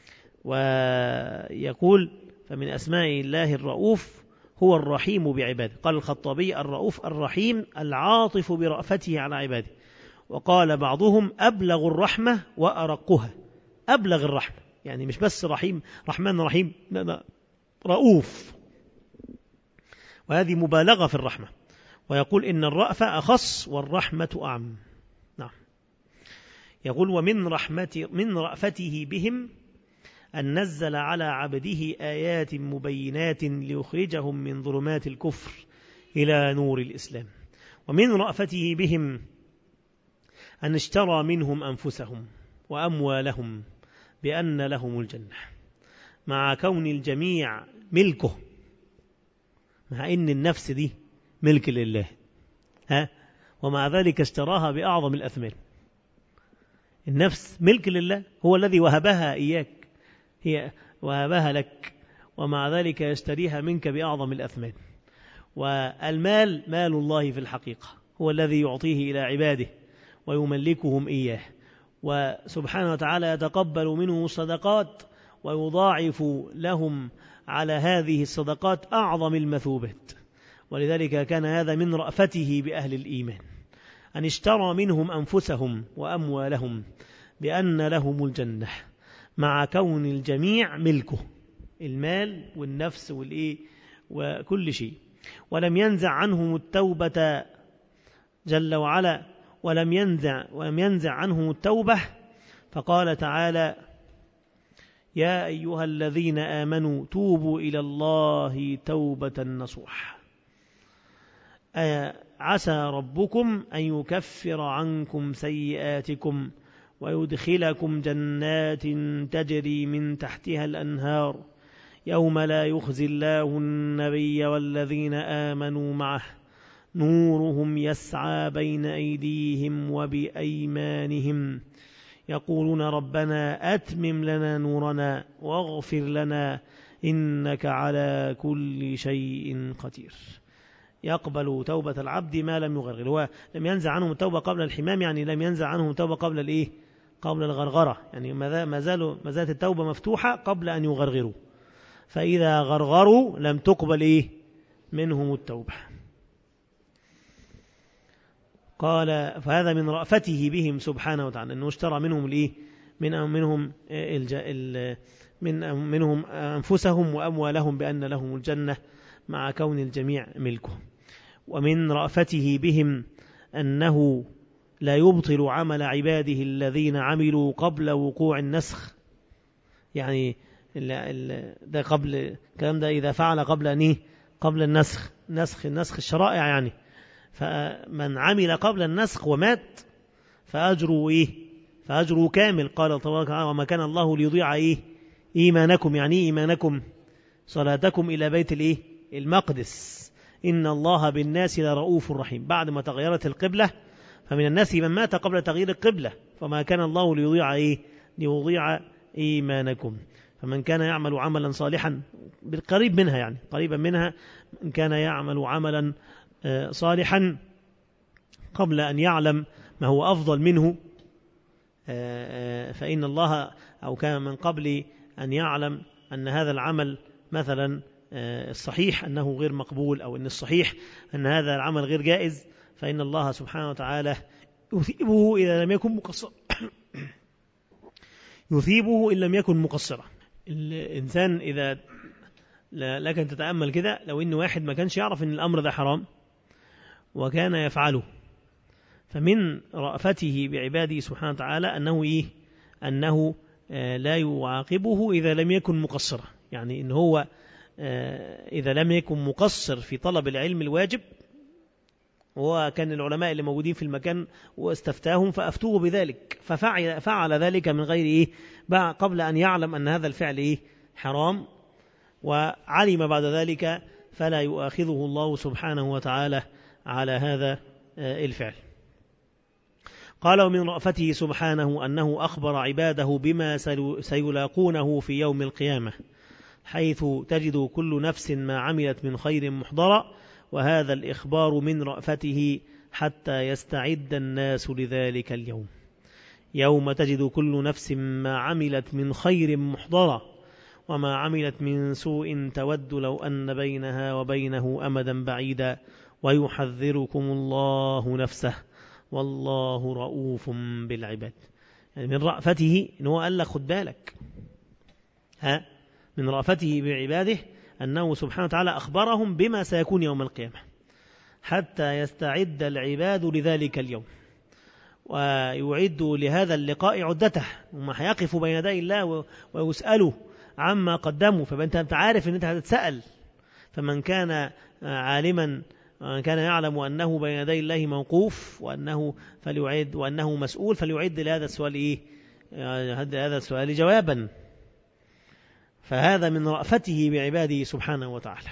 ويقول: فمن أسماء الله الرؤوف هو الرحيم بعباده. قال الخطابي: الرؤوف الرحيم العاطف برأفته على عباده. وقال بعضهم: أبلغ الرحمة وأرقها. أبلغ الرحمة مش بس رحيم رحمن رحيم، لا رؤوف. وهذه مبالغة في الرحمة، ويقول إن الرأفة أخص والرحمة أعم. نعم. يقول من رأفته بهم أن نزل على عبده آيات مبينات ليخرجهم من ظلمات الكفر إلى نور الإسلام. ومن رأفته بهم أن اشترى منهم أنفسهم وأموالهم بأن لهم الجنة، مع كون الجميع ملكه، مع إن النفس دي ملك لله، ومع ذلك اشتراها بأعظم الأثمان. النفس ملك لله، هو الذي وهبها إياك، هي وهبها لك، ومع ذلك يشتريها منك بأعظم الأثمان. والمال مال الله في الحقيقة، هو الذي يعطيه إلى عباده ويملكهم إياه، وسبحانه وتعالى يتقبل منه الصدقات ويضاعف لهم على هذه الصدقات أعظم المثوبات. ولذلك كان هذا من رأفته بأهل الإيمان، أن اشترى منهم أنفسهم وأموالهم بأن لهم الجنة، مع كون الجميع ملكه، المال والنفس وكل شيء. ولم ينزع عنهم التوبة جل وعلا، ولم ينزع عنهم التوبة، فقال تعالى: يا أيها الذين آمنوا توبوا إلى الله توبة نصوح، عسى ربكم أن يكفر عنكم سيئاتكم ويدخلكم جنات تجري من تحتها الأنهار يوم لا يخزي الله النبي والذين آمنوا معه نورهم يسعى بين أيديهم وبأيمانهم يقولون ربنا أتمم لنا نورنا واغفر لنا إنك على كل شيء قدير. يقبل توبة العبد ما لم يغرغر. هو لم ينزع عنهم التوبة قبل الحمام، يعني لم ينزع عنهم التوبة قبل قبل الغرغرة، يعني ما زالت التوبة مفتوحة قبل أن يغرغروا، فإذا غرغروا لم تقبل منهم التوبة. قال: فهذا من رأفته بهم سبحانه وتعالى، أنه اشترى منهم منهم أنفسهم وأموالهم بأن لهم الجنة، مع كون الجميع ملكه. ومن رأفته بهم أنه لا يبطل عمل عباده الذين عملوا قبل وقوع النسخ، يعني ده قبل الكلام ده إذا فعل قبل النسخ الشرائع، يعني فمن عمل قبل النسخ ومات فأجره كامل. قال تبارك وتعالى: وما كان الله ليضيع إيمانكم، يعني إيمانكم صلاتكم إلى بيت المقدس، إن الله بالناس لرؤوف رحيم. بعد ما تغيرت القبلة فمن الناس من مات قبل تغيير القبلة، فما كان الله ليضيع إيمانكم. فمن كان يعمل عملا صالحا قريبا منها من كان يعمل عملا صالحا قبل أن يعلم ما هو أفضل منه، فإن الله، أو كان من قبل أن يعلم أن هذا العمل مثلا الصحيح أنه غير مقبول، أو أن الصحيح أن هذا العمل غير جائز، فإن الله سبحانه وتعالى يثيبه إذا لم يكن مقصرا يثيبه إن لم يكن مقصرا. الإنسان إذا لكن تتأمل كده، لو إن واحد ما كانش يعرف أن الأمر ده حرام وكان يفعله، فمن رأفته بعباده سبحانه وتعالى أنه لا يعاقبه إذا لم يكن مقصرا، يعني إن هو إذا لم يكن مقصر في طلب العلم الواجب، وكان العلماء اللي موجودين في المكان واستفتاهم فأفتوه بذلك، ففعل ذلك من غير قبل أن يعلم أن هذا الفعل حرام، وعلم بعد ذلك، فلا يؤاخذه الله سبحانه وتعالى على هذا الفعل. قال: ومن رأفته سبحانه أنه أخبر عباده بما سيلاقونه في يوم القيامة، حيث تجد كل نفس ما عملت من خير محضرا، وهذا الإخبار من رأفته حتى يستعد الناس لذلك اليوم، يوم تجد كل نفس ما عملت من خير محضرا وما عملت من سوء تود لو أن بينها وبينه أمدا بعيدا ويحذركم الله نفسه والله رؤوف بالعباد. يعني من رأفته إنه قال لك خد بالك، من رأفته بعباده أنه سبحانه وتعالى أخبرهم بما سيكون يوم القيامة حتى يستعد العباد لذلك اليوم ويعدوا لهذا اللقاء عدته. هم هيقفوا بين يدي الله ويسألوا عما قدموا، فأنت عارف أن أنت هتتسأل. فمن كان عالما كان يعلم أنه بين يدي الله موقوف وأنه مسؤول فليعد لهذا السؤال هذا السؤال جوابا. فهذا من رأفته بعباده سبحانه وتعالى.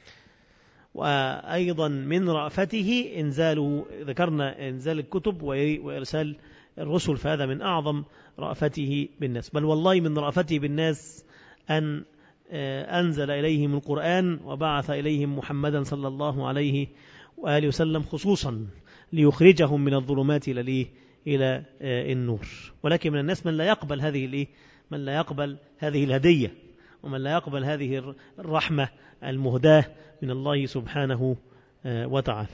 وأيضا من رأفته ذكرنا إنزال الكتب وإرسال الرسل، فهذا من أعظم رأفته بالناس. بل والله من رأفته بالناس أن أنزل إليهم القرآن وبعث إليهم محمدا صلى الله عليه وآله وسلم خصوصا ليخرجهم من الظلمات إلى النور. ولكن من الناس من لا يقبل هذه الهدية، ومن لا يقبل هذه الرحمة المهداة من الله سبحانه وتعالى.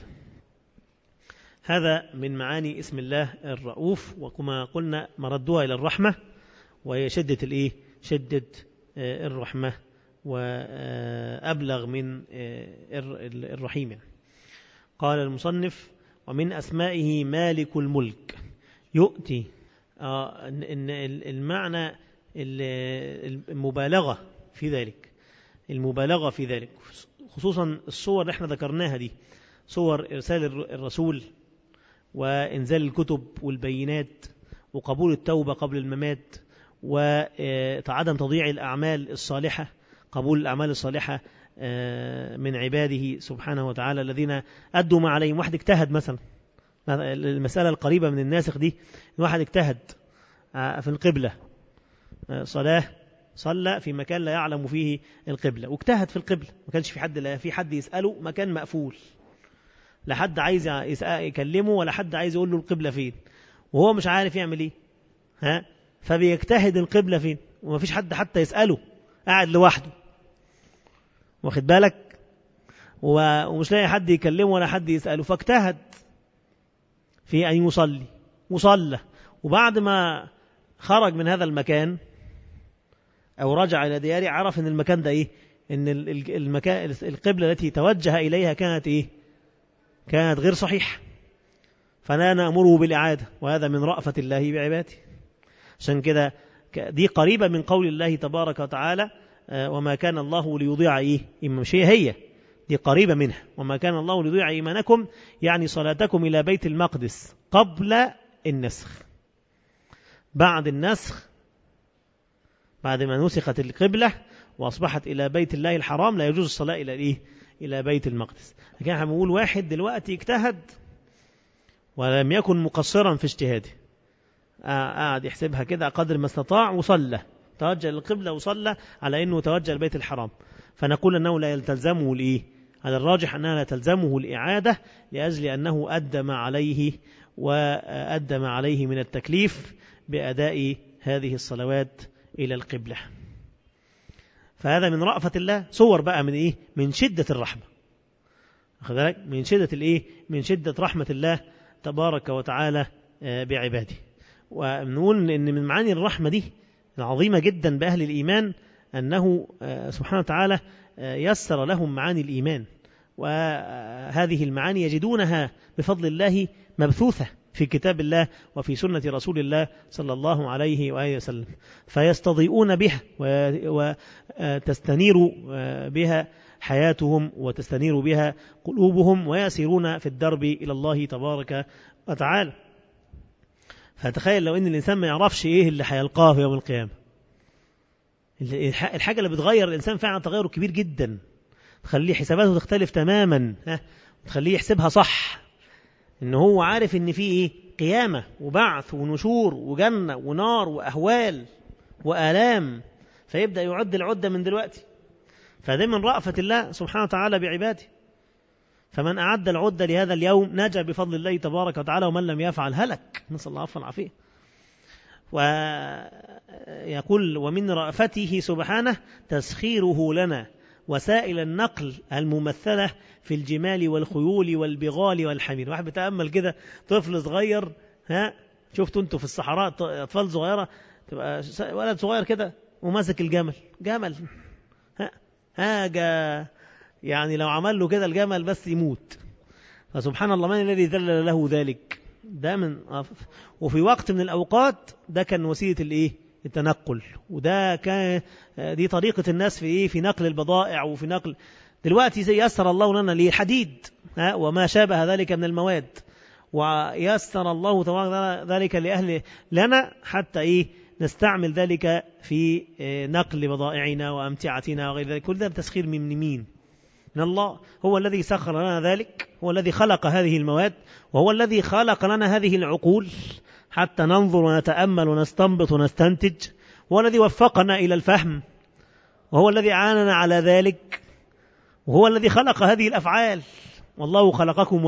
هذا من معاني اسم الله الرؤوف، وكما قلنا مردها إلى الرحمة، وهي شدة الرحمة وأبلغ من الرحيم. قال المصنف: ومن أسمائه مالك الملك يؤتي. المعنى المبالغة في ذلك، خصوصا الصور اللي احنا ذكرناها دي، صور إرسال الرسول وإنزال الكتب والبينات وقبول التوبة قبل الممات وعدم تضييع الأعمال الصالحة، قبول الأعمال الصالحة من عباده سبحانه وتعالى الذين أدوا ما عليهم. واحد اجتهد مثلا، المسألة القريبة من الناسخ دي، واحد اجتهد في القبلة، صلى في مكان لا يعلم فيه القبلة، واجتهد في القبلة، ما كانش في حد يسأله، مكان مقفول، لا حد عايز يكلمه ولا حد عايز يقول له القبلة فين، وهو مش عارف يعمل ايه، فبيجتهد القبلة فين، وما فيش حد حتى يسأله، قاعد لوحده، واخد بالك، ومش لاقي حد يكلمه ولا حد يسأله، فاجتهد في أن يصلي وصلى. وبعد ما خرج من هذا المكان أو رجع إلى دياره عرف أن المكان ده أن المكان القبلة التي توجه إليها كانت غير صحيحة، فلا نأمره بالإعادة، وهذا من رأفة الله بعباده. عشان كده دي قريبة من قول الله تبارك وتعالى: وما كان الله ليضيع مش هي دي قريبة منها، وما كان الله ليضيع إيمانكم، يعني صلاتكم إلى بيت المقدس قبل النسخ. بعد النسخ، بعد ما نسخت القبلة وأصبحت إلى بيت الله الحرام، لا يجوز الصلاة إلى بيت المقدس. لكن احنا بنقول واحد دلوقتي اجتهد ولم يكن مقصرا في اجتهاده، قاعد يحسبها كده قدر ما استطاع وصلى، توجه للقبلة وصلى على أنه توجه البيت الحرام، فنقول أنه لا يلتزمه على الراجح أنها لا تلزمه الإعادة، لأجل أنه أدى ما عليه من التكليف بأداء هذه الصلوات إلى القبلة. فهذا من رأفة الله. صور بقى من شدة الرحمة، أخذ بالك، من شدة رحمة الله تبارك وتعالى بعباده. ونقول إن من معاني الرحمة دي العظيمة جدا بأهل الإيمان أنه سبحانه وتعالى يسر لهم معاني الإيمان، وهذه المعاني يجدونها بفضل الله مبثوثة في كتاب الله وفي سنة رسول الله صلى الله عليه وآله وسلم، فيستضيئون بها وتستنير بها حياتهم وتستنير بها قلوبهم، ويسيرون في الدرب إلى الله تبارك وتعالى. فتخيل لو إن الإنسان ما يعرفش إيه اللي هيلقاه في يوم القيامة، الحاجة اللي بتغير الإنسان فعلا تغيره كبير جدا، تخليه حساباته تختلف تماما، تخليه يحسبها صح، إن هو عارف إن فيه قيامة وبعث ونشور وجنة ونار وأهوال وآلام، فيبدأ يعد العدة من دلوقتي. فده من رأفة الله سبحانه وتعالى بعباده. فمن أعد العدة لهذا اليوم نجا بفضل الله تبارك وتعالى، ومن لم يفعل هلك، نسأل الله العفو والعافية. ويقول: ومن رأفته سبحانه تسخيره لنا وسائل النقل الممثلة في الجمال والخيول والبغال والحمير. واحد بتأمل كده طفل صغير، شفتوا انتوا في الصحراء أطفال صغيرة، تبقى ولد صغير كده وماسك جمل، حاجة يعني لو عمل له كده الجمل بس يموت. فسبحان الله، من الذي ذلل له ذلك؟ ده من وفي وقت من الأوقات ده كان وسيلة التنقل، وده كان دي طريقة الناس في نقل البضائع وفي نقل. دلوقتي يسر الله لنا الحديد وما شابه ذلك من المواد، ويسر الله تبارك ذلك لنا حتى نستعمل ذلك في نقل بضائعنا وأمتعتنا وغير ذلك. كل ده بتسخير من مين؟ من الله. هو الذي سخر لنا ذلك، هو الذي خلق هذه المواد، وهو الذي خلق لنا هذه العقول حتى ننظر ونتأمل ونستنبط ونستنتج، هو الذي وفقنا إلى الفهم، وهو الذي عاننا على ذلك، وهو الذي خلق هذه الأفعال. والله خلقكم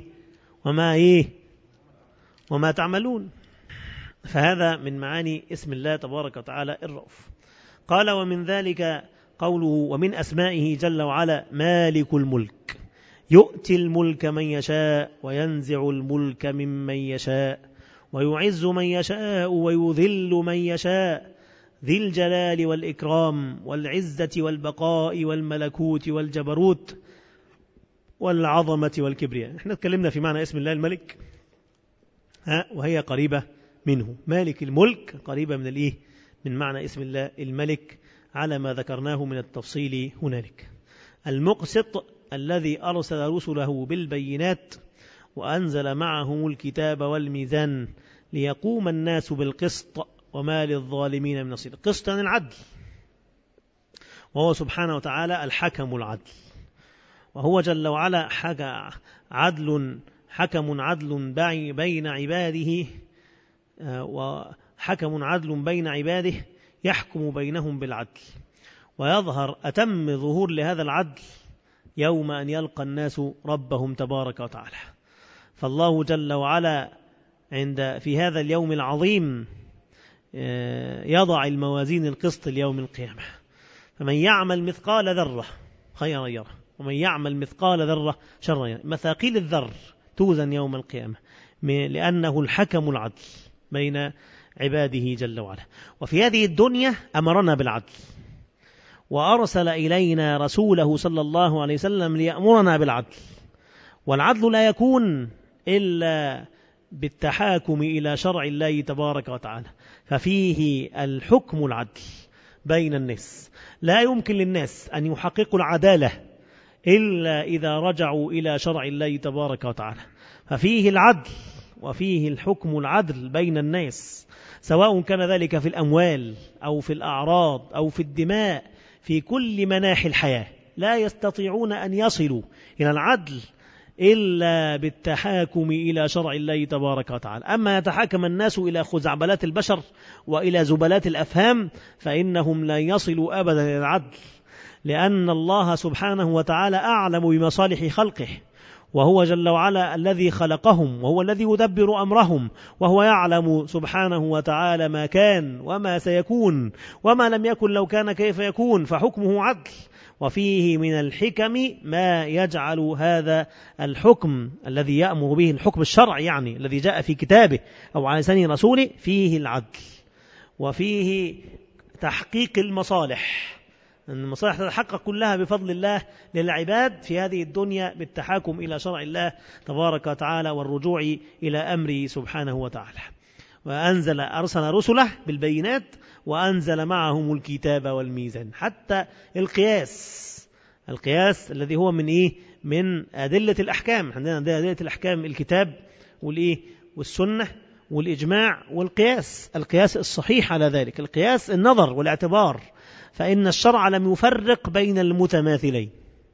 وما تعملون. فهذا من معاني اسم الله تبارك وتعالى الرؤوف. قال: ومن ذلك قوله: ومن أسمائه جل وعلا مالك الملك، يؤتي الملك من يشاء وينزع الملك ممن يشاء ويعز من يشاء ويذل من يشاء، ذي الجلال والإكرام والعزة والبقاء والملكوت والجبروت والعظمة والكبرياء. احنا اتكلمنا في معنى اسم الله الملك، وهي قريبة منه. مالك الملك قريبة من معنى اسم الله الملك، على ما ذكرناه من التفصيل هنالك. المقسط الذي أرسل رسله بالبينات وأنزل معهم الكتاب والميزان ليقوم الناس بالقسط وما للظالمين من نصير. قسط يعني العدل، وهو سبحانه وتعالى الحكم العدل، وهو جل وعلا حكم عدل بين عباده، وحكم عدل بين عباده يحكم بينهم بالعدل، ويظهر أتم ظهور لهذا العدل يوم أن يلقى الناس ربهم تبارك وتعالى. فالله جل وعلا في هذا اليوم العظيم يضع الموازين القسط ليوم القيامة، فمن يعمل مثقال ذرة خيرا يره ومن يعمل مثقال ذرة شرا يره. مثاقيل الذر توزن يوم القيامة، لأنه الحكم العدل بين عباده جل وعلا. وفي هذه الدنيا أمرنا بالعدل، وأرسل إلينا رسوله صلى الله عليه وسلم ليأمرنا بالعدل. والعدل لا يكون إلا بالتحاكم إلى شرع الله تبارك وتعالى، ففيه الحكم العدل بين الناس. لا يمكن للناس أن يحققوا العدالة إلا إذا رجعوا إلى شرع الله تبارك وتعالى، ففيه العدل وفيه الحكم العدل بين الناس، سواء كان ذلك في الأموال أو في الأعراض أو في الدماء، في كل مناحي الحياة. لا يستطيعون أن يصلوا إلى العدل إلا بالتحاكم إلى شرع الله تبارك وتعالى. أما يتحاكم الناس إلى خزعبلات البشر وإلى زبلات الأفهام فإنهم لا يصلوا أبدا إلى العدل، لأن الله سبحانه وتعالى أعلم بمصالح خلقه، وهو جل وعلا الذي خلقهم، وهو الذي يدبر أمرهم، وهو يعلم سبحانه وتعالى ما كان وما سيكون وما لم يكن لو كان كيف يكون، فحكمه عدل. وفيه من الحكم ما يجعل هذا الحكم الذي يأمر به الحكم الشرعي، يعني الذي جاء في كتابه أو على لسان رسوله، فيه العدل وفيه تحقيق المصالح. المصالح تتحقق كلها بفضل الله للعباد في هذه الدنيا بالتحاكم إلى شرع الله تبارك وتعالى والرجوع إلى أمره سبحانه وتعالى. أرسل رسله بالبينات وأنزل معهم الكتاب والميزان. حتى القياس الذي هو من أدلة الأحكام. عندنا أدلة الأحكام الكتاب والسنة والإجماع والقياس. القياس الصحيح على ذلك، القياس النظر والاعتبار، فإن الشرع لم يفرق بين المتماثلين،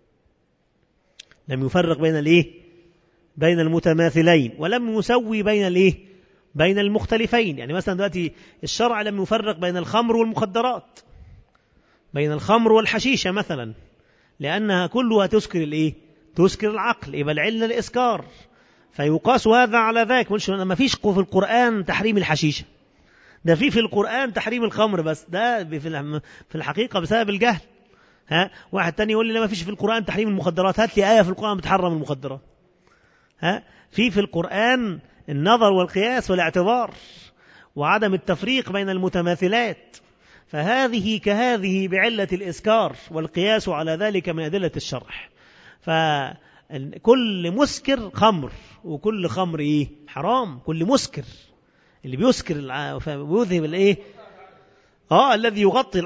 لم يفرق بين المتماثلين، ولم يسوي بين المختلفين. يعني مثلا دلوقتي الشرع لم يفرق بين الخمر والمخدرات، بين الخمر والحشيشة مثلا، لأنها كلها تسكر تسكر العقل، يبقى العلة الإسكار، فيقاس هذا على ذاك. ما فيش في القرآن تحريم الحشيشة، ده في القرآن تحريم الخمر، بس ده في الحقيقة بسبب الجهل. واحد تاني يقول لي لا ما فيش في القرآن تحريم المخدرات، هات لي آية في القرآن بتحرم المخدرات. في القرآن النظر والقياس والاعتبار وعدم التفريق بين المتماثلات، فهذه كهذه بعلة الإسكار، والقياس على ذلك من أدلة الشرح. فكل مسكر خمر، وكل خمر إيه؟ حرام. كل مسكر اللي بيسكر ويذهب الإيه؟ الذي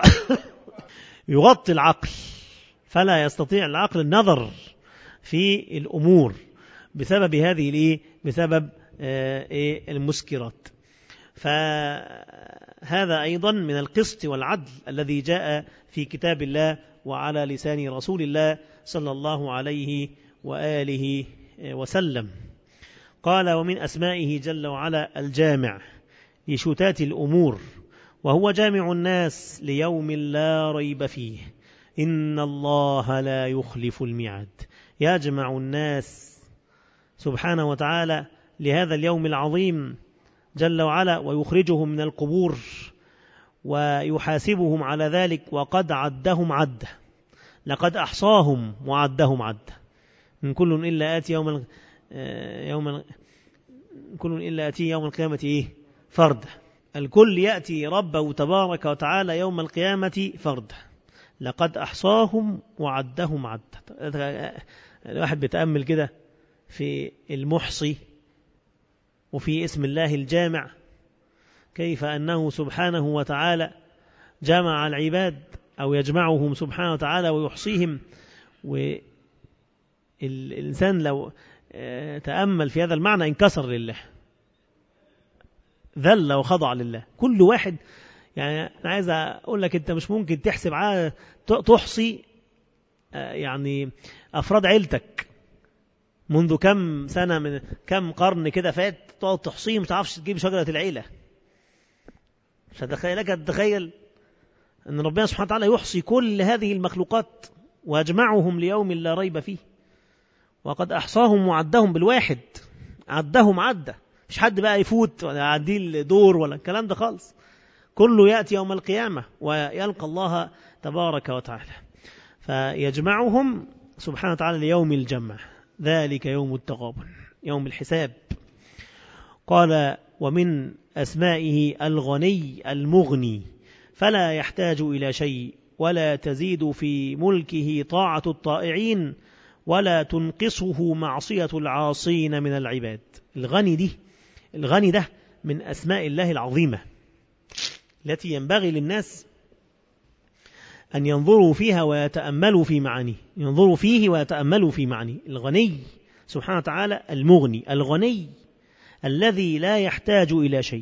يغطي العقل، فلا يستطيع العقل النظر في الأمور بسبب هذه الإيه؟ بسبب المسكرات. فهذا أيضا من القسط والعدل الذي جاء في كتاب الله وعلى لسان رسول الله صلى الله عليه وآله وسلم. قال: ومن أسمائه جل وعلا الجامع لشتات الأمور، وهو جامع الناس ليوم لا ريب فيه، إن الله لا يخلف الميعاد. يجمع الناس سبحانه وتعالى لهذا اليوم العظيم جل وعلا، ويخرجهم من القبور ويحاسبهم على ذلك، وقد عدهم عده، لقد أحصاهم وعدهم عده. من كل إلا آتي يوم القيامة فرد. الكل يأتي ربه تبارك وتعالى يوم القيامة فرد، لقد أحصاهم وعدهم عده. الواحد بيتأمل كده في المحصي وفي اسم الله الجامع، كيف أنه سبحانه وتعالى جمع العباد أو يجمعهم سبحانه وتعالى ويحصيهم. والإنسان لو تأمل في هذا المعنى انكسر لله، ذل وخضع لله. كل واحد، يعني أنا عايز أقول لك أنت مش ممكن تحسب تحصي يعني أفراد عيلتك منذ كم سنة، من كم قرن كده فات، تقعد تحصيه مش تعرفش تجيب شجرة العيلة. مش هتخيلك تتخيل أن ربنا سبحانه وتعالى يحصي كل هذه المخلوقات ويجمعهم ليوم لا ريب فيه، وقد أحصاهم وعدهم بالواحد، عدهم عدة. مش حد بقى يفوت ولا يعدي الدور ولا الكلام ده خالص، كله يأتي يوم القيامة ويلقى الله تبارك وتعالى، فيجمعهم سبحانه وتعالى ليوم الجمع، ذلك يوم التغابن، يوم الحساب. قال: ومن أسمائه الغني المغني، فلا يحتاج إلى شيء، ولا تزيد في ملكه طاعة الطائعين، ولا تنقصه معصية العاصين من العباد. الغني ده من أسماء الله العظيمة التي ينبغي للناس أن ينظروا فيها ويتأملوا في معانيه، ينظروا فيه ويتأملوا في معانيه. الغني سبحانه وتعالى المغني، الغني الذي لا يحتاج إلى شيء،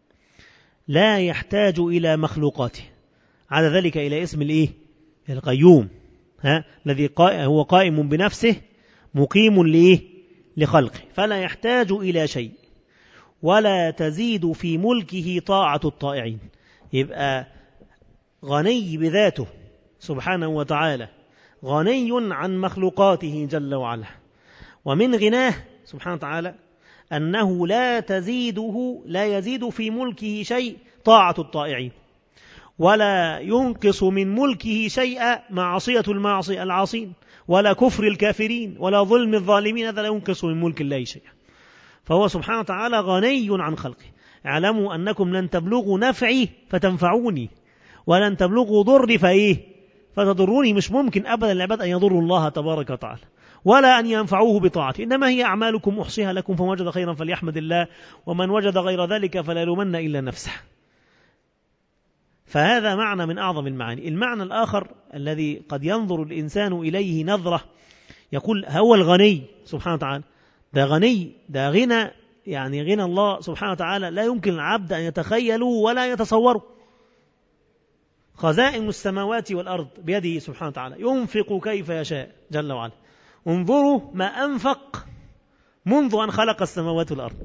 لا يحتاج إلى مخلوقاته، على ذلك إلى اسم القيوم، الذي هو قائم بنفسه مقيم لخلقه، فلا يحتاج إلى شيء، ولا تزيد في ملكه طاعة الطائعين. يبقى غني بذاته سبحانه وتعالى، غني عن مخلوقاته جل وعلا. ومن غناه سبحانه وتعالى أنه لا يزيد في ملكه شيء طاعة الطائعين، ولا ينقص من ملكه شيئا معصية العاصين، ولا كفر الكافرين، ولا ظلم الظالمين، هذا لا ينقص من ملك الله شيئا. فهو سبحانه وتعالى غني عن خلقه. اعلموا أنكم لن تبلغوا نفعي فتنفعوني، ولن تبلغوا ضري فتضروني. مش ممكن أبدا العباد أن يضروا الله تبارك وتعالى، ولا أن ينفعوه بطاعته. إنما هي أعمالكم أحصيها لكم، فمن وجد خيرا فليحمد الله، ومن وجد غير ذلك فلا يلومن إلا نفسه. فهذا معنى من أعظم المعاني. المعنى الآخر الذي قد ينظر الإنسان إليه نظرة، يقول هو الغني سبحانه وتعالى، ده غني، ده غنى، يعني غنى الله سبحانه وتعالى لا يمكن العبد أن يتخيلوا ولا يتصوروا. خزائن السماوات والأرض بيده سبحانه وتعالى، ينفق كيف يشاء جل وعلا. انظروا ما أنفق منذ أن خلق السماوات والأرض.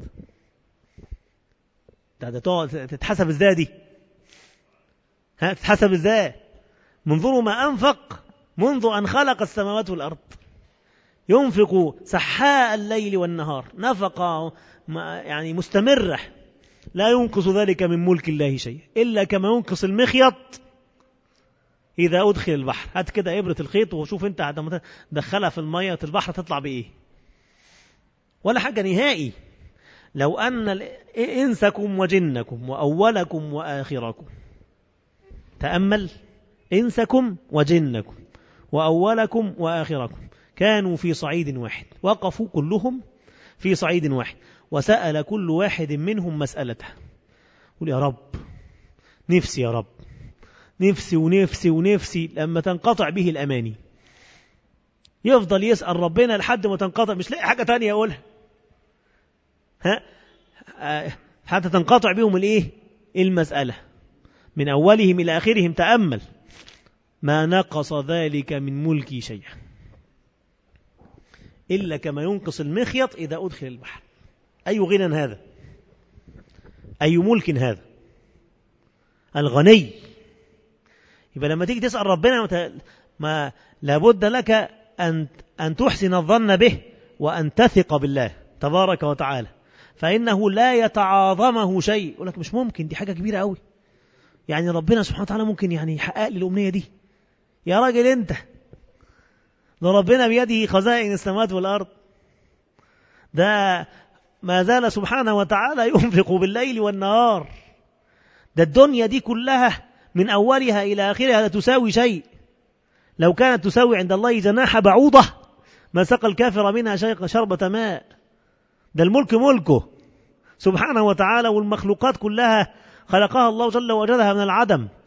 تتحسب ازاي دي؟ تتحسب ازاي؟ منظروا ما أنفق منذ أن خلق السماوات والأرض. ينفق سحاء الليل والنهار، نفقة يعني مستمرة، لا ينقص ذلك من ملك الله شيء، إلا كما ينقص المخيط إذا أدخل البحر. هات كده إبرة الخيط وشوف أنت عندما تدخلها في المية البحر تطلع بإيه؟ ولا حاجة نهائي. لو أن إنسكم وجنكم وأولكم وآخركم تأمل إنسكم وجنكم وأولكم وآخركم كانوا في صعيد واحد، وقفوا كلهم في صعيد واحد، وسأل كل واحد منهم مسألته. قل يا رب، نفسي يا رب، نفسي ونفسي ونفسي، لما تنقطع به الأماني يفضل يسأل ربنا لحد ما تنقطع، مش لاقي حاجة تانية يقولها، حتى تنقطع بهم المسألة من أولهم إلى آخرهم. تأمل، ما نقص ذلك من ملكي شيئا إلا كما ينقص المخيط إذا أدخل البحر. أي غنى هذا، أي ملك هذا، الغني. يبقى لما تيجي تسأل ربنا ما لابد لك أن تحسن الظن به وأن تثق بالله تبارك وتعالى، فإنه لا يتعاظمه شيء. يقول لك مش ممكن، دي حاجة كبيرة قوي، يعني ربنا سبحانه وتعالى ممكن يعني يحقق لي الأمنية دي؟ يا راجل أنت، ده ربنا بيده خزائن السماوات والأرض، ده ما زال سبحانه وتعالى ينفق بالليل والنهار، ده الدنيا دي كلها من أولها إلى آخرها لا تساوي شيء، لو كانت تساوي عند الله جناح بعوضة ما سقى الكافر منها شربة ماء. ده الملك ملكه سبحانه وتعالى، والمخلوقات كلها خلقها الله جل وجلها من العدم،